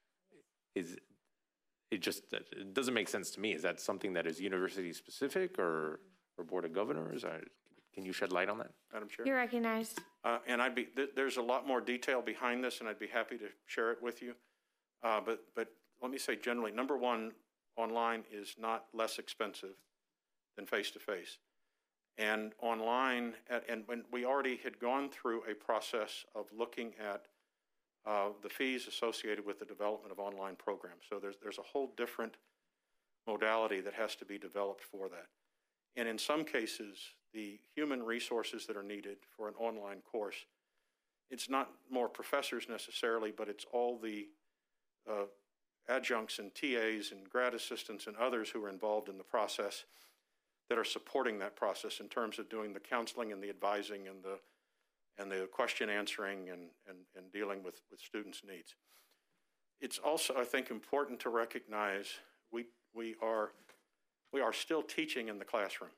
It doesn't make sense to me. Is that something that is university specific or Board of Governors? Can you shed light on that? Madam Chair? You're recognized. And there's a lot more detail behind this, and I'd be happy to share it with you. But let me say generally, number one, online is not less expensive than face-to-face. And online, and when we already had gone through a process of looking at the fees associated with the development of online programs. So there's a whole different modality that has to be developed for that. And in some cases, the human resources that are needed for an online course, it's not more professors necessarily, but it's all the adjuncts and TAs and grad assistants and others who are involved in the process that are supporting that process in terms of doing the counseling and the advising and the question answering and dealing with students' needs. It's also, I think, important to recognize we are still teaching in the classroom.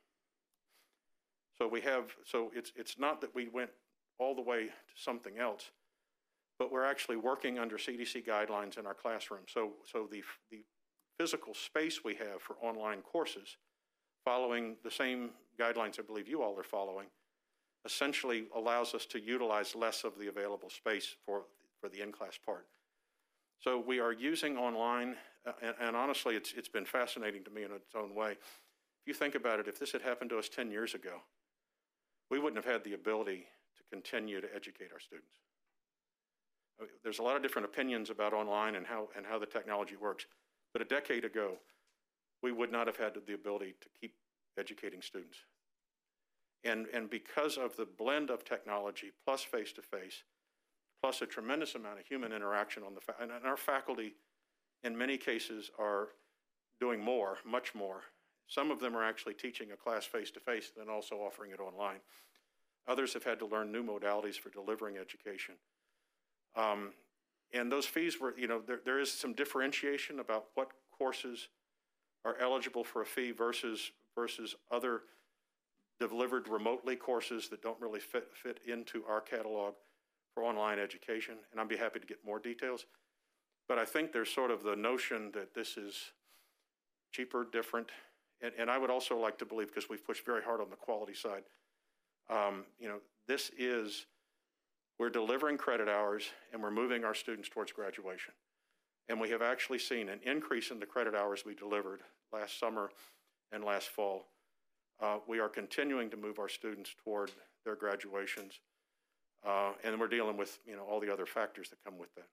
So it's not that we went all the way to something else, but we're actually working under CDC guidelines in our classroom. So the physical space we have for online courses, following the same guidelines I believe you all are following, essentially allows us to utilize less of the available space for the in-class part. So we are using online, and honestly, it's been fascinating to me in its own way. If you think about it, if this had happened to us 10 years ago, we wouldn't have had the ability to continue to educate our students. There's a lot of different opinions about online and how the technology works, but a decade ago, we would not have had the ability to keep educating students. And because of the blend of technology plus face-to-face, plus a tremendous amount of human interaction and our faculty in many cases are doing more, much more. Some of them are actually teaching a class face-to-face and then also offering it online. Others have had to learn new modalities for delivering education. And those fees were, there is some differentiation about what courses are eligible for a fee versus other delivered remotely courses that don't really fit into our catalog for online education. And I'd be happy to get more details. But I think there's sort of the notion that this is cheaper, different. And I would also like to believe, because we've pushed very hard on the quality side, we're delivering credit hours and we're moving our students towards graduation. And we have actually seen an increase in the credit hours we delivered last summer and last fall. We are continuing to move our students toward their graduations. And we're dealing with, all the other factors that come with that.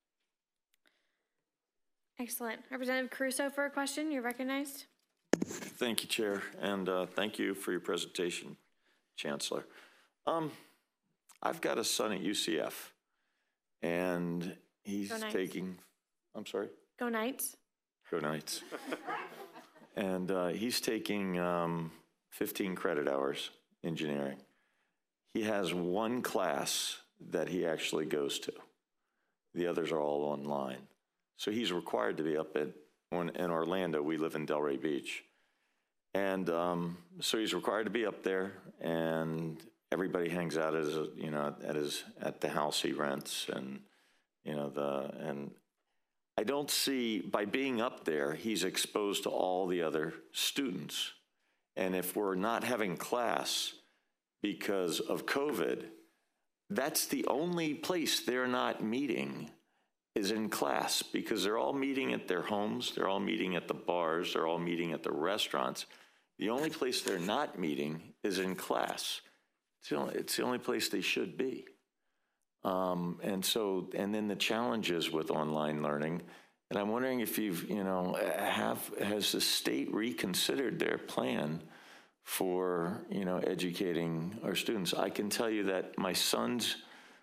Excellent. Representative Caruso for a question. You're recognized. Thank you, Chair, and thank you for your presentation, Chancellor. I've got a son at UCF, and he's taking, I'm sorry? Go Knights. Go Knights. And he's taking 15 credit hours engineering. He has one class that he actually goes to. The others are all online. So he's required to be up in Orlando. We live in Delray Beach. And so he's required to be up there, and everybody hangs out at the house he rents, and and I don't see, by being up there, he's exposed to all the other students. And if we're not having class because of COVID, that's the only place they're not meeting is in class, because they're all meeting at their homes, they're all meeting at the bars, they're all meeting at the restaurants. The only place they're not meeting is in class. It's the only place they should be. And then the challenges with online learning. And I'm wondering if has the state reconsidered their plan for, educating our students? I can tell you that my son's,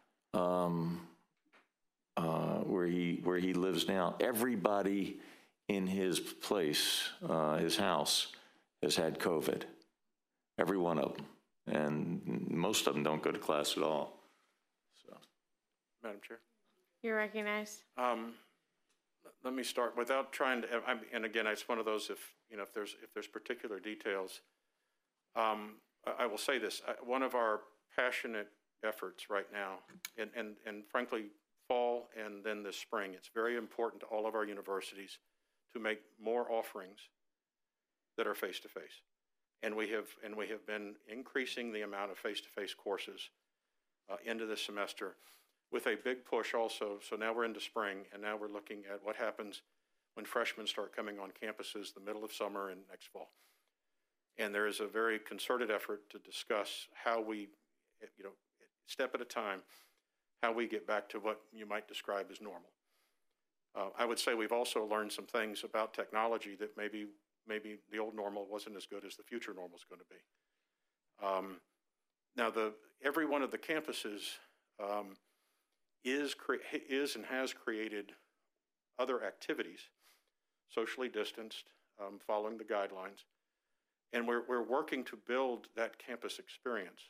where he lives now, everybody in his place, his house, has had COVID. Every one of them. And most of them don't go to class at all. So, Madam Chair. You're recognized. Let me start without trying to, and again, it's one of those, if there's particular details, I will say this. One of our passionate efforts right now, and frankly, fall and then this spring, it's very important to all of our universities to make more offerings that are face-to-face. And we have been increasing the amount of face-to-face courses into this semester with a big push also. So now we're into spring, and now we're looking at what happens when freshmen start coming on campuses the middle of summer and next fall. And there is a very concerted effort to discuss how we, step at a time, how we get back to what you might describe as normal. I would say we've also learned some things about technology that maybe the old normal wasn't as good as the future normal is going to be. Now, every one of the campuses is and has created other activities, socially distanced, following the guidelines, and we're working to build that campus experience.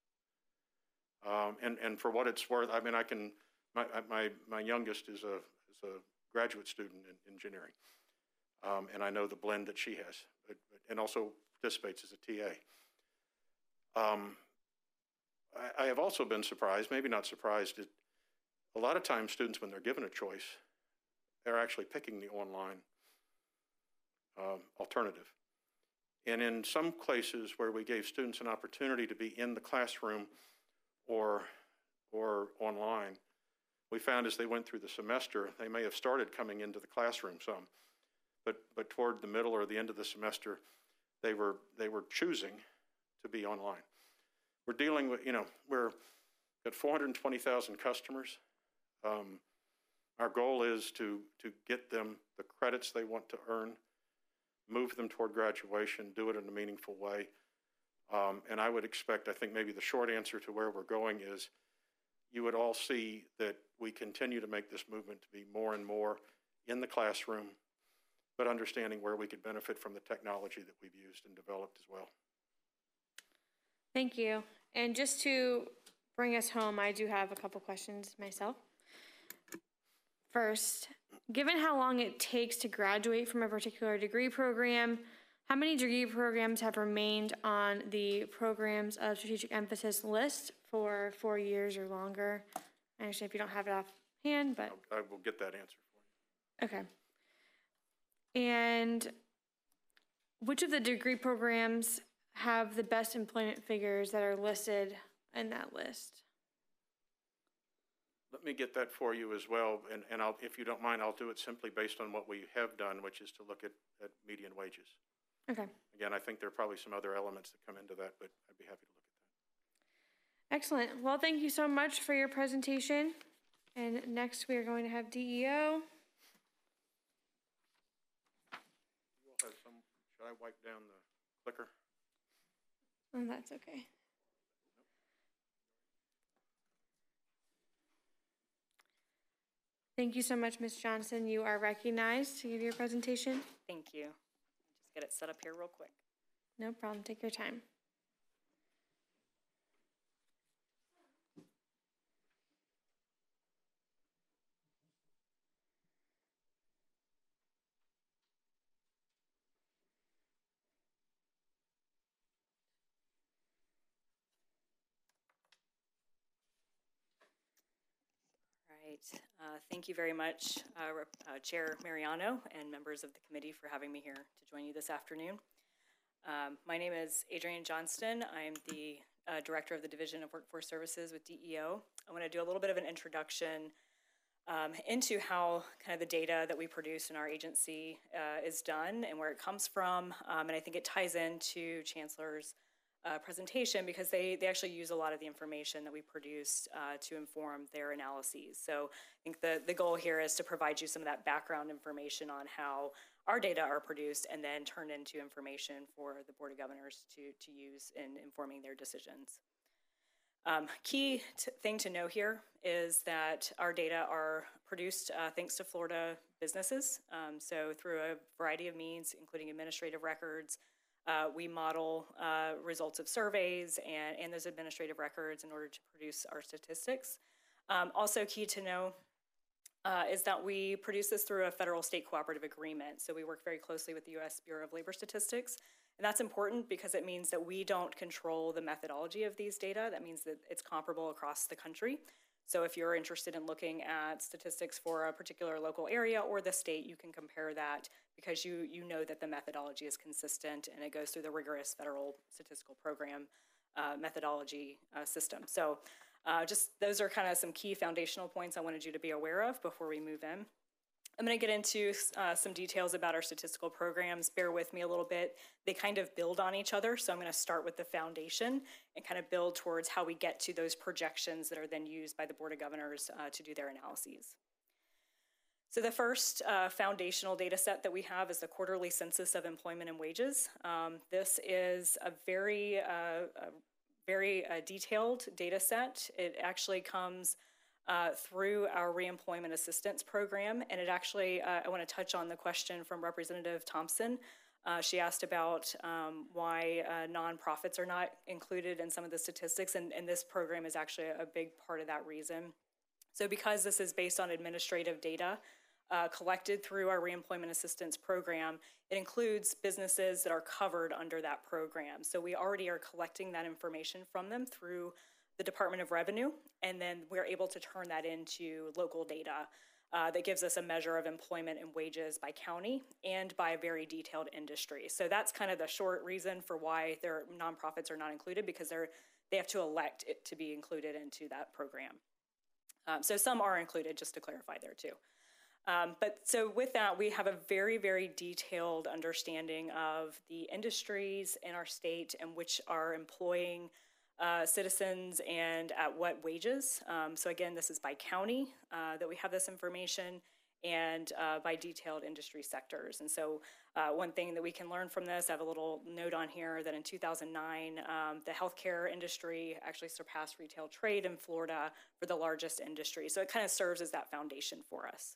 And for what it's worth, I mean, my youngest is a graduate student in engineering, and I know the blend that she has, and also participates as a TA. I have also been surprised, maybe not surprised, that a lot of times students, when they're given a choice, they're actually picking the online alternative. And in some places where we gave students an opportunity to be in the classroom or online, we found as they went through the semester, they may have started coming into the classroom some, but toward the middle or the end of the semester, they were choosing to be online. We're dealing with, we're at 420,000 customers. Our goal is to get them the credits they want to earn, move them toward graduation, do it in a meaningful way. And I would expect, I think maybe the short answer to where we're going is you would all see that we continue to make this movement to be more and more in the classroom, but understanding where we could benefit from the technology that we've used and developed as well. Thank you. And just to bring us home, I do have a couple questions myself. First, given how long it takes to graduate from a particular degree program, how many degree programs have remained on the programs of strategic emphasis list for 4 years or longer? I understand if you don't have it offhand, but... I will get that answer for you. Okay. And which of the degree programs have the best employment figures that are listed in that list? Let me get that for you as well, and I'll, if you don't mind, I'll do it simply based on what we have done, which is to look at median wages. Okay. Again, I think there are probably some other elements that come into that, but I'd be happy to look at that. Excellent. Well, thank you so much for your presentation. And next we are going to have DEO. You all have some, should I wipe down the clicker? Oh, that's okay. Thank you so much, Ms. Johnson. You are recognized to give your presentation. Thank you. Just get it set up here real quick. No problem. Take your time. Thank you very much, Chair Mariano and members of the committee for having me here to join you this afternoon. My name is Adrienne Johnston. I'm the Director of the Division of Workforce Services with DEO. I want to do a little bit of an introduction into how kind of the data that we produce in our agency is done and where it comes from. And I think it ties into Chancellor's presentation because they actually use a lot of the information that we produce to inform their analyses. So I think the goal here is to provide you some of that background information on how our data are produced and then turned into information for the Board of Governors to use in informing their decisions. Key thing to know here is that our data are produced thanks to Florida businesses. So through a variety of means, including administrative records, we model results of surveys and those administrative records in order to produce our statistics. Also key to know is that we produce this through a federal-state cooperative agreement. So we work very closely with the U.S. Bureau of Labor Statistics. And that's important because it means that we don't control the methodology of these data. That means that it's comparable across the country. So if you're interested in looking at statistics for a particular local area or the state, you can compare that because you know that the methodology is consistent and it goes through the rigorous federal statistical program methodology system. So just those are kind of some key foundational points I wanted you to be aware of before we move in. I'm going to get into some details about our statistical programs. Bear with me a little bit. They kind of build on each other, so I'm going to start with the foundation and kind of build towards how we get to those projections that are then used by the Board of Governors to do their analyses. So the first foundational data set that we have is the quarterly census of employment and wages. This is a very detailed data set. It actually comes through our reemployment assistance program. And it actually, I want to touch on the question from Representative Thompson. She asked about why nonprofits are not included in some of the statistics, and this program is actually a big part of that reason. So because this is based on administrative data collected through our reemployment assistance program, it includes businesses that are covered under that program. So we already are collecting that information from them through the Department of Revenue, and then we're able to turn that into local data that gives us a measure of employment and wages by county and by very detailed industry. So that's kind of the short reason for why their nonprofits are not included, because they have to elect it to be included into that program. So some are included, just to clarify there too. But so with that, we have a very, very detailed understanding of the industries in our state and which are employing citizens and at what wages. So again, this is by county that we have this information, and by detailed industry sectors. And so one thing that we can learn from this, I have a little note on here that in 2009, the healthcare industry actually surpassed retail trade in Florida for the largest industry. So it kind of serves as that foundation for us.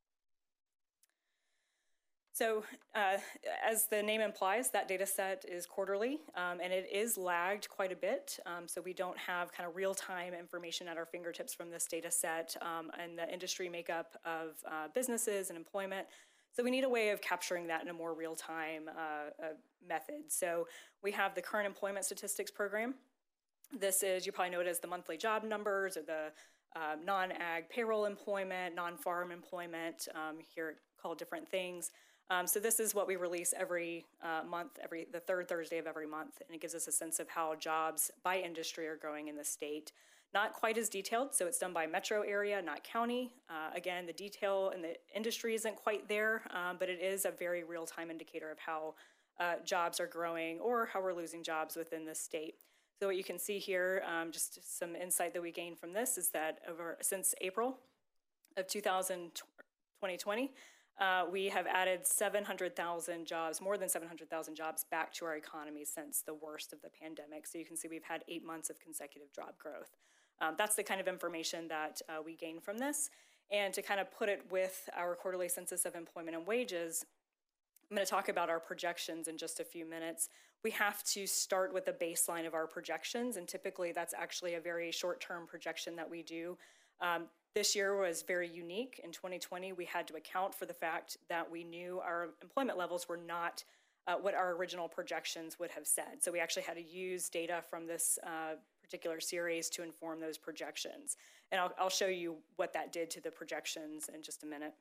So as the name implies, that data set is quarterly, and it is lagged quite a bit. So we don't have kind of real-time information at our fingertips from this data set and the industry makeup of businesses and employment. So we need a way of capturing that in a more real-time method. So we have the current employment statistics program. This is, you probably know it as the monthly job numbers or the non-ag payroll employment, non-farm employment, here called different things. So this is what we release every month, the third Thursday of every month, and it gives us a sense of how jobs by industry are growing in the state. Not quite as detailed, so it's done by metro area, not county. Again, the detail in the industry isn't quite there, but it is a very real-time indicator of how jobs are growing or how we're losing jobs within the state. So what you can see here, just some insight that we gained from this, is that since April of 2020, we have added 700,000 jobs, more than 700,000 jobs back to our economy since the worst of the pandemic. So you can see we've had 8 months of consecutive job growth. That's the kind of information that we gain from this. And to kind of put it with our quarterly census of employment and wages, I'm going to talk about our projections in just a few minutes. We have to start with the baseline of our projections, and typically that's actually a very short-term projection that we do. This year was very unique. In 2020, we had to account for the fact that we knew our employment levels were not what our original projections would have said. So we actually had to use data from this particular series to inform those projections. And I'll show you what that did to the projections in just a minute.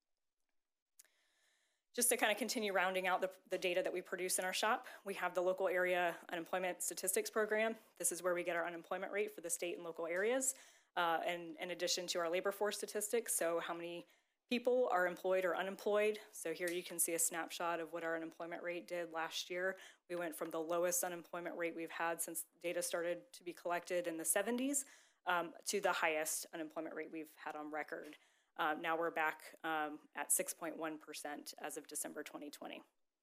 Just to kind of continue rounding out the data that we produce in our shop, we have the local area unemployment statistics program. This is where we get our unemployment rate for the state and local areas. And in addition to our labor force statistics, so how many people are employed or unemployed. So here you can see a snapshot of what our unemployment rate did last year. We went from the lowest unemployment rate we've had since data started to be collected in the 70s to the highest unemployment rate we've had on record. Now we're back at 6.1% as of December 2020.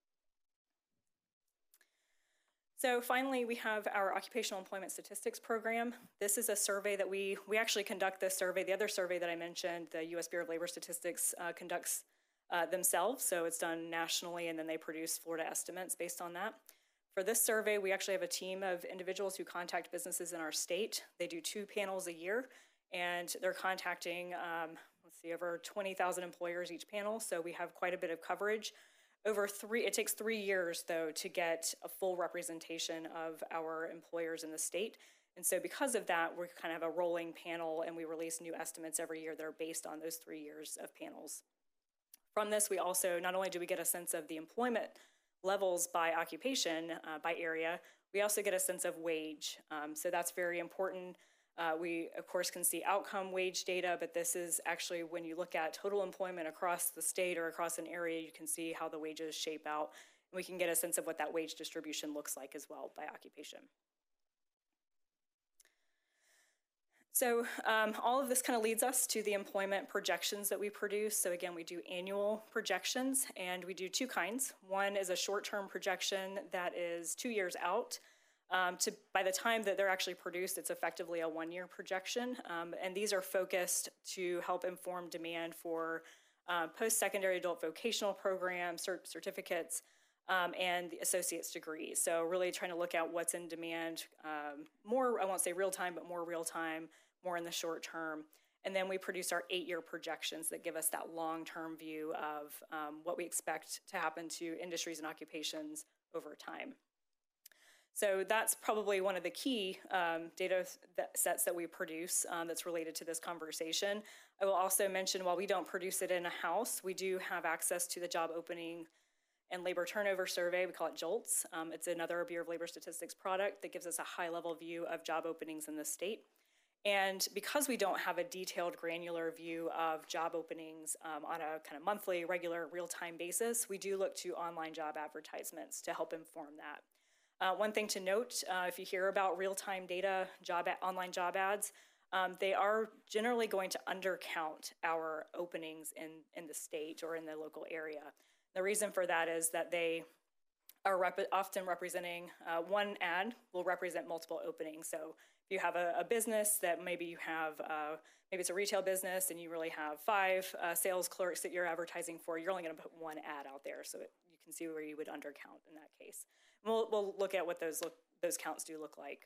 So finally, we have our occupational employment statistics program. This is a survey that we actually conduct this survey. The other survey that I mentioned, the U.S. Bureau of Labor Statistics conducts themselves. So it's done nationally, and then they produce Florida estimates based on that. For this survey, we actually have a team of individuals who contact businesses in our state. They do 2 panels a year, and they're contacting, over 20,000 employers each panel, so we have quite a bit of coverage. It takes 3 years, though, to get a full representation of our employers in the state. And so because of that, we kind of have a rolling panel, and we release new estimates every year that are based on those 3 years of panels. From this, we also, not only do we get a sense of the employment levels by occupation, by area, we also get a sense of wage. So that's very important. We, of course, can see outcome wage data, but this is actually when you look at total employment across the state or across an area, you can see how the wages shape out. And we can get a sense of what that wage distribution looks like as well by occupation. So all of this kind of leads us to the employment projections that we produce. So again, we do annual projections, and we do two kinds. One is a short-term projection that is 2 years out. By the time that they're actually produced, it's effectively a one-year projection. And these are focused to help inform demand for post-secondary adult vocational programs, certificates, and the associate's degrees. So really trying to look at what's in demand, more, I won't say real time, but more real time, more in the short term. And then we produce our 8-year projections that give us that long-term view of what we expect to happen to industries and occupations over time. So that's probably one of the key data sets that we produce that's related to this conversation. I will also mention, while we don't produce it in-house, we do have access to the job opening and labor turnover survey. We call it JOLTS. It's another Bureau of Labor Statistics product that gives us a high-level view of job openings in the state. And because we don't have a detailed, granular view of job openings on a kind of monthly, regular, real-time basis, we do look to online job advertisements to help inform that. One thing to note, if you hear about real-time data, online job ads, they are generally going to undercount our openings in the state or in the local area. The reason for that is that they are often representing, one ad will represent multiple openings. So if you have a business that maybe you have, maybe it's a retail business and you really have 5 sales clerks that you're advertising for, you're only gonna put one ad out there. So you can see where you would undercount in that case. We'll look at what those counts do look like.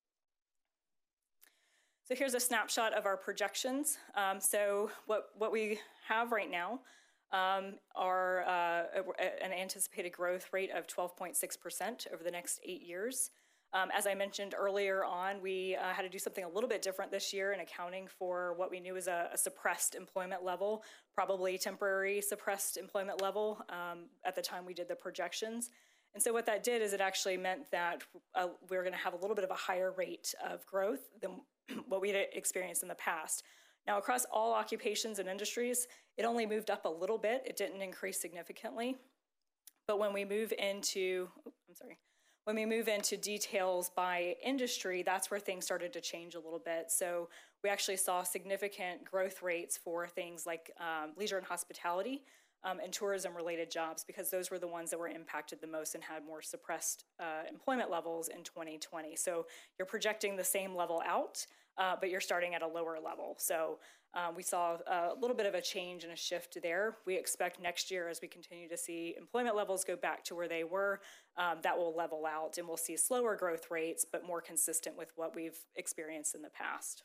So here's a snapshot of our projections. So what we have right now are an anticipated growth rate of 12.6% over the next 8 years. As I mentioned earlier on, we had to do something a little bit different this year in accounting for what we knew was a suppressed employment level, probably temporary suppressed employment level at the time we did the projections. And so what that did is it actually meant that we're going to have a little bit of a higher rate of growth than what we'd experienced in the past. Now, across all occupations and industries, it only moved up a little bit. It didn't increase significantly. But when we move into, when we move into details by industry, that's where things started to change a little bit. So we actually saw significant growth rates for things like leisure and hospitality and tourism-related jobs, because those were the ones that were impacted the most and had more suppressed employment levels in 2020. So you're projecting the same level out, but you're starting at a lower level. So we saw a little bit of a change and a shift there. We expect next year, as we continue to see employment levels go back to where they were, that will level out and we'll see slower growth rates, but more consistent with what we've experienced in the past.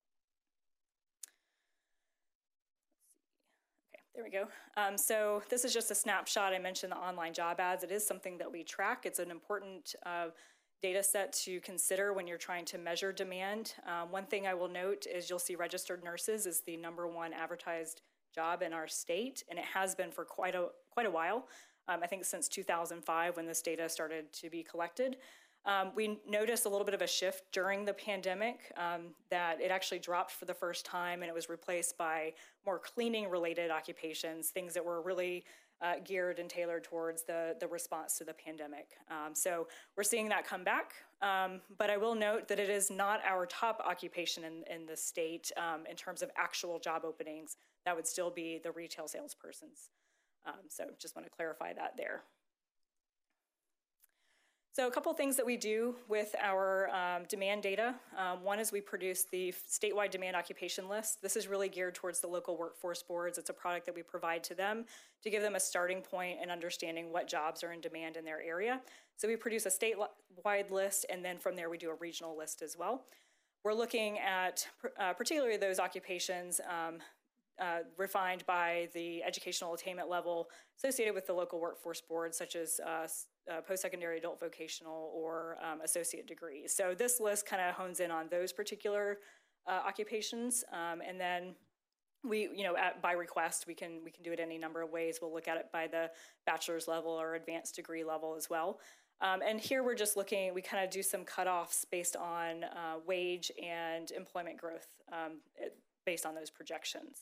There we go. So this is just a snapshot. I mentioned the online job ads. It is something that we track. It's an important data set to consider when you're trying to measure demand. One thing I will note is you'll see registered nurses is the #1 advertised job in our state, and it has been for quite a while. I think since 2005 when this data started to be collected. We noticed a little bit of a shift during the pandemic, that it actually dropped for the first time and it was replaced by more cleaning-related occupations, things that were really geared and tailored towards the response to the pandemic. So we're seeing that come back, but I will note that it is not our top occupation in the state in terms of actual job openings. That would still be the retail salespersons. So just want to clarify that there. So a couple things that we do with our demand data. One is we produce the statewide demand occupation list. This is really geared towards the local workforce boards. It's a product that we provide to them to give them a starting point in understanding what jobs are in demand in their area. So we produce a statewide list, and then from there we do a regional list as well. We're looking at particularly those occupations refined by the educational attainment level associated with the local workforce board, such as post-secondary adult vocational or associate degrees. So this list kind of hones in on those particular occupations, and then we, by request, we can do it any number of ways. We'll look at it by the bachelor's level or advanced degree level as well. And here we're just looking, we kind of do some cutoffs based on wage and employment growth based on those projections.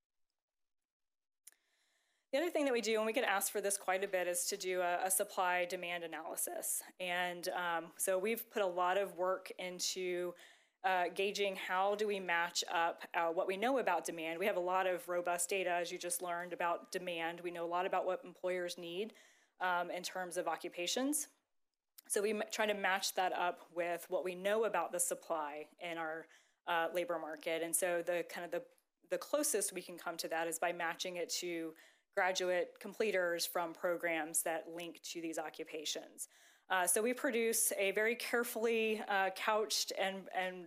The other thing that we do, and we get asked for this quite a bit, is to do a supply-demand analysis. And so we've put a lot of work into gauging how do we match up what we know about demand. We have a lot of robust data, as you just learned, about demand. We know a lot about what employers need in terms of occupations. So we try to match that up with what we know about the supply in our labor market. And so the closest we can come to that is by matching it to graduate completers from programs that link to these occupations. So we produce a very carefully couched and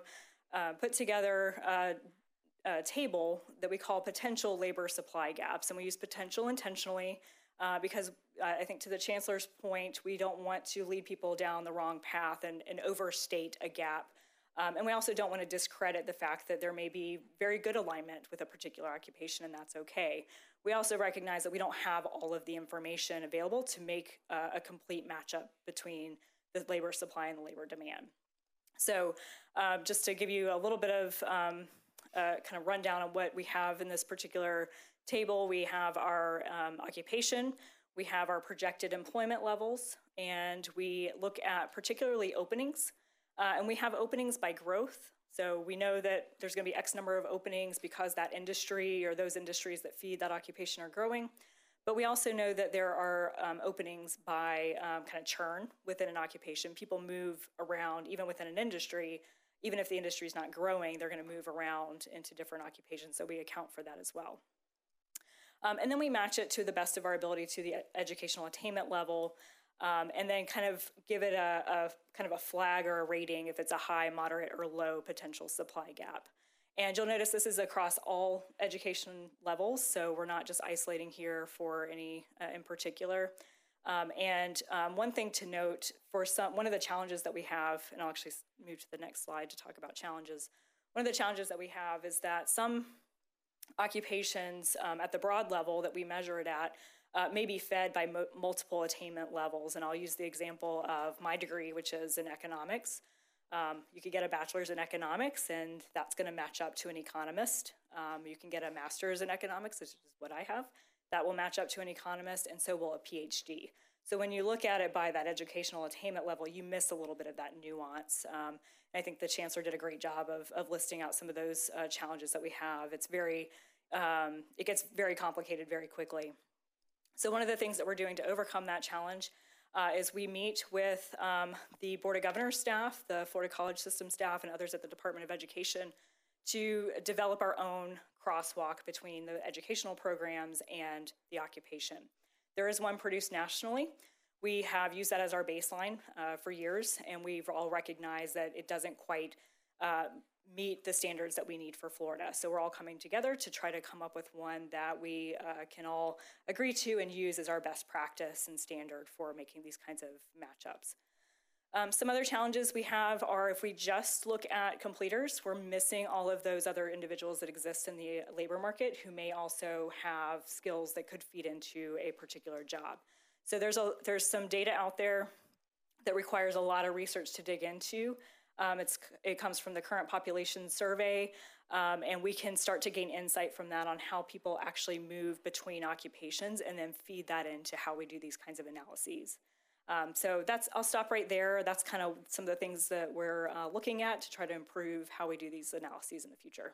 put together table that we call potential labor supply gaps. And we use potential intentionally because I think, to the Chancellor's point, we don't want to lead people down the wrong path and overstate a gap. And we also don't want to discredit the fact that there may be very good alignment with a particular occupation, and that's okay. We also recognize that we don't have all of the information available to make a complete matchup between the labor supply and the labor demand. So just to give you a little bit of kind of rundown on what we have in this particular table, we have our occupation, we have our projected employment levels, and we look at particularly openings. And we have openings by growth. So we know that there's going to be X number of openings because that industry or those industries that feed that occupation are growing. But we also know that there are openings by kind of churn within an occupation. People move around even within an industry. Even if the industry is not growing, they're going to move around into different occupations. So we account for that as well. And then we match it to the best of our ability to the educational attainment level. And then kind of give it a kind of a flag or a rating if it's a high, moderate, or low potential supply gap. And you'll notice this is across all education levels, so we're not just isolating here for any in particular. And one thing to note, one of the challenges that we have, and I'll actually move to the next slide to talk about challenges. One of the challenges that we have is that some occupations at the broad level that we measure it at may be fed by multiple attainment levels. And I'll use the example of my degree, which is in economics. You could get a bachelor's in economics, and that's going to match up to an economist. You can get a master's in economics, which is what I have. That will match up to an economist, and so will a PhD. So when you look at it by that educational attainment level, you miss a little bit of that nuance. I think the Chancellor did a great job of listing out some of those challenges that we have. It's it gets very complicated very quickly. So one of the things that we're doing to overcome that challenge is we meet with the Board of Governors staff, the Florida College System staff, and others at the Department of Education to develop our own crosswalk between the educational programs and the occupation. There is one produced nationally. We have used that as our baseline for years, and we've all recognized that it doesn't quite meet the standards that we need for Florida. So we're all coming together to try to come up with one that we can all agree to and use as our best practice and standard for making these kinds of matchups. Some other challenges we have are if we just look at completers, we're missing all of those other individuals that exist in the labor market who may also have skills that could feed into a particular job. So there's some data out there that requires a lot of research to dig into. It comes from the current population survey, and we can start to gain insight from that on how people actually move between occupations and then feed that into how we do these kinds of analyses. So I'll stop right there. That's kind of some of the things that we're looking at to try to improve how we do these analyses in the future.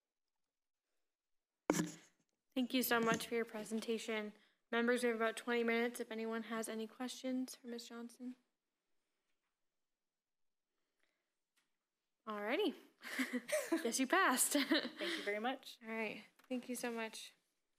Thank you so much for your presentation. Members, we have about 20 minutes if anyone has any questions for Ms. Johnson. Alrighty. Guess you passed. Thank you very much. All right. Thank you so much.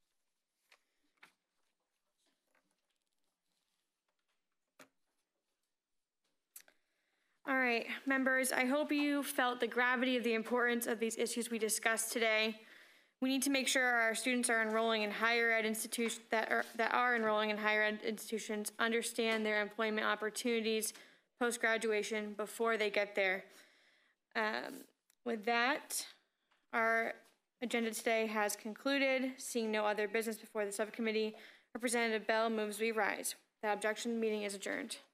All right, members, I hope you felt the gravity of the importance of these issues we discussed today. We need to make sure our students are enrolling in higher ed institutions that are enrolling in higher ed institutions understand their employment opportunities post-graduation before they get there. With that, our agenda today has concluded. Seeing no other business before the subcommittee, Representative Bell moves we rise. Without objection, meeting is adjourned.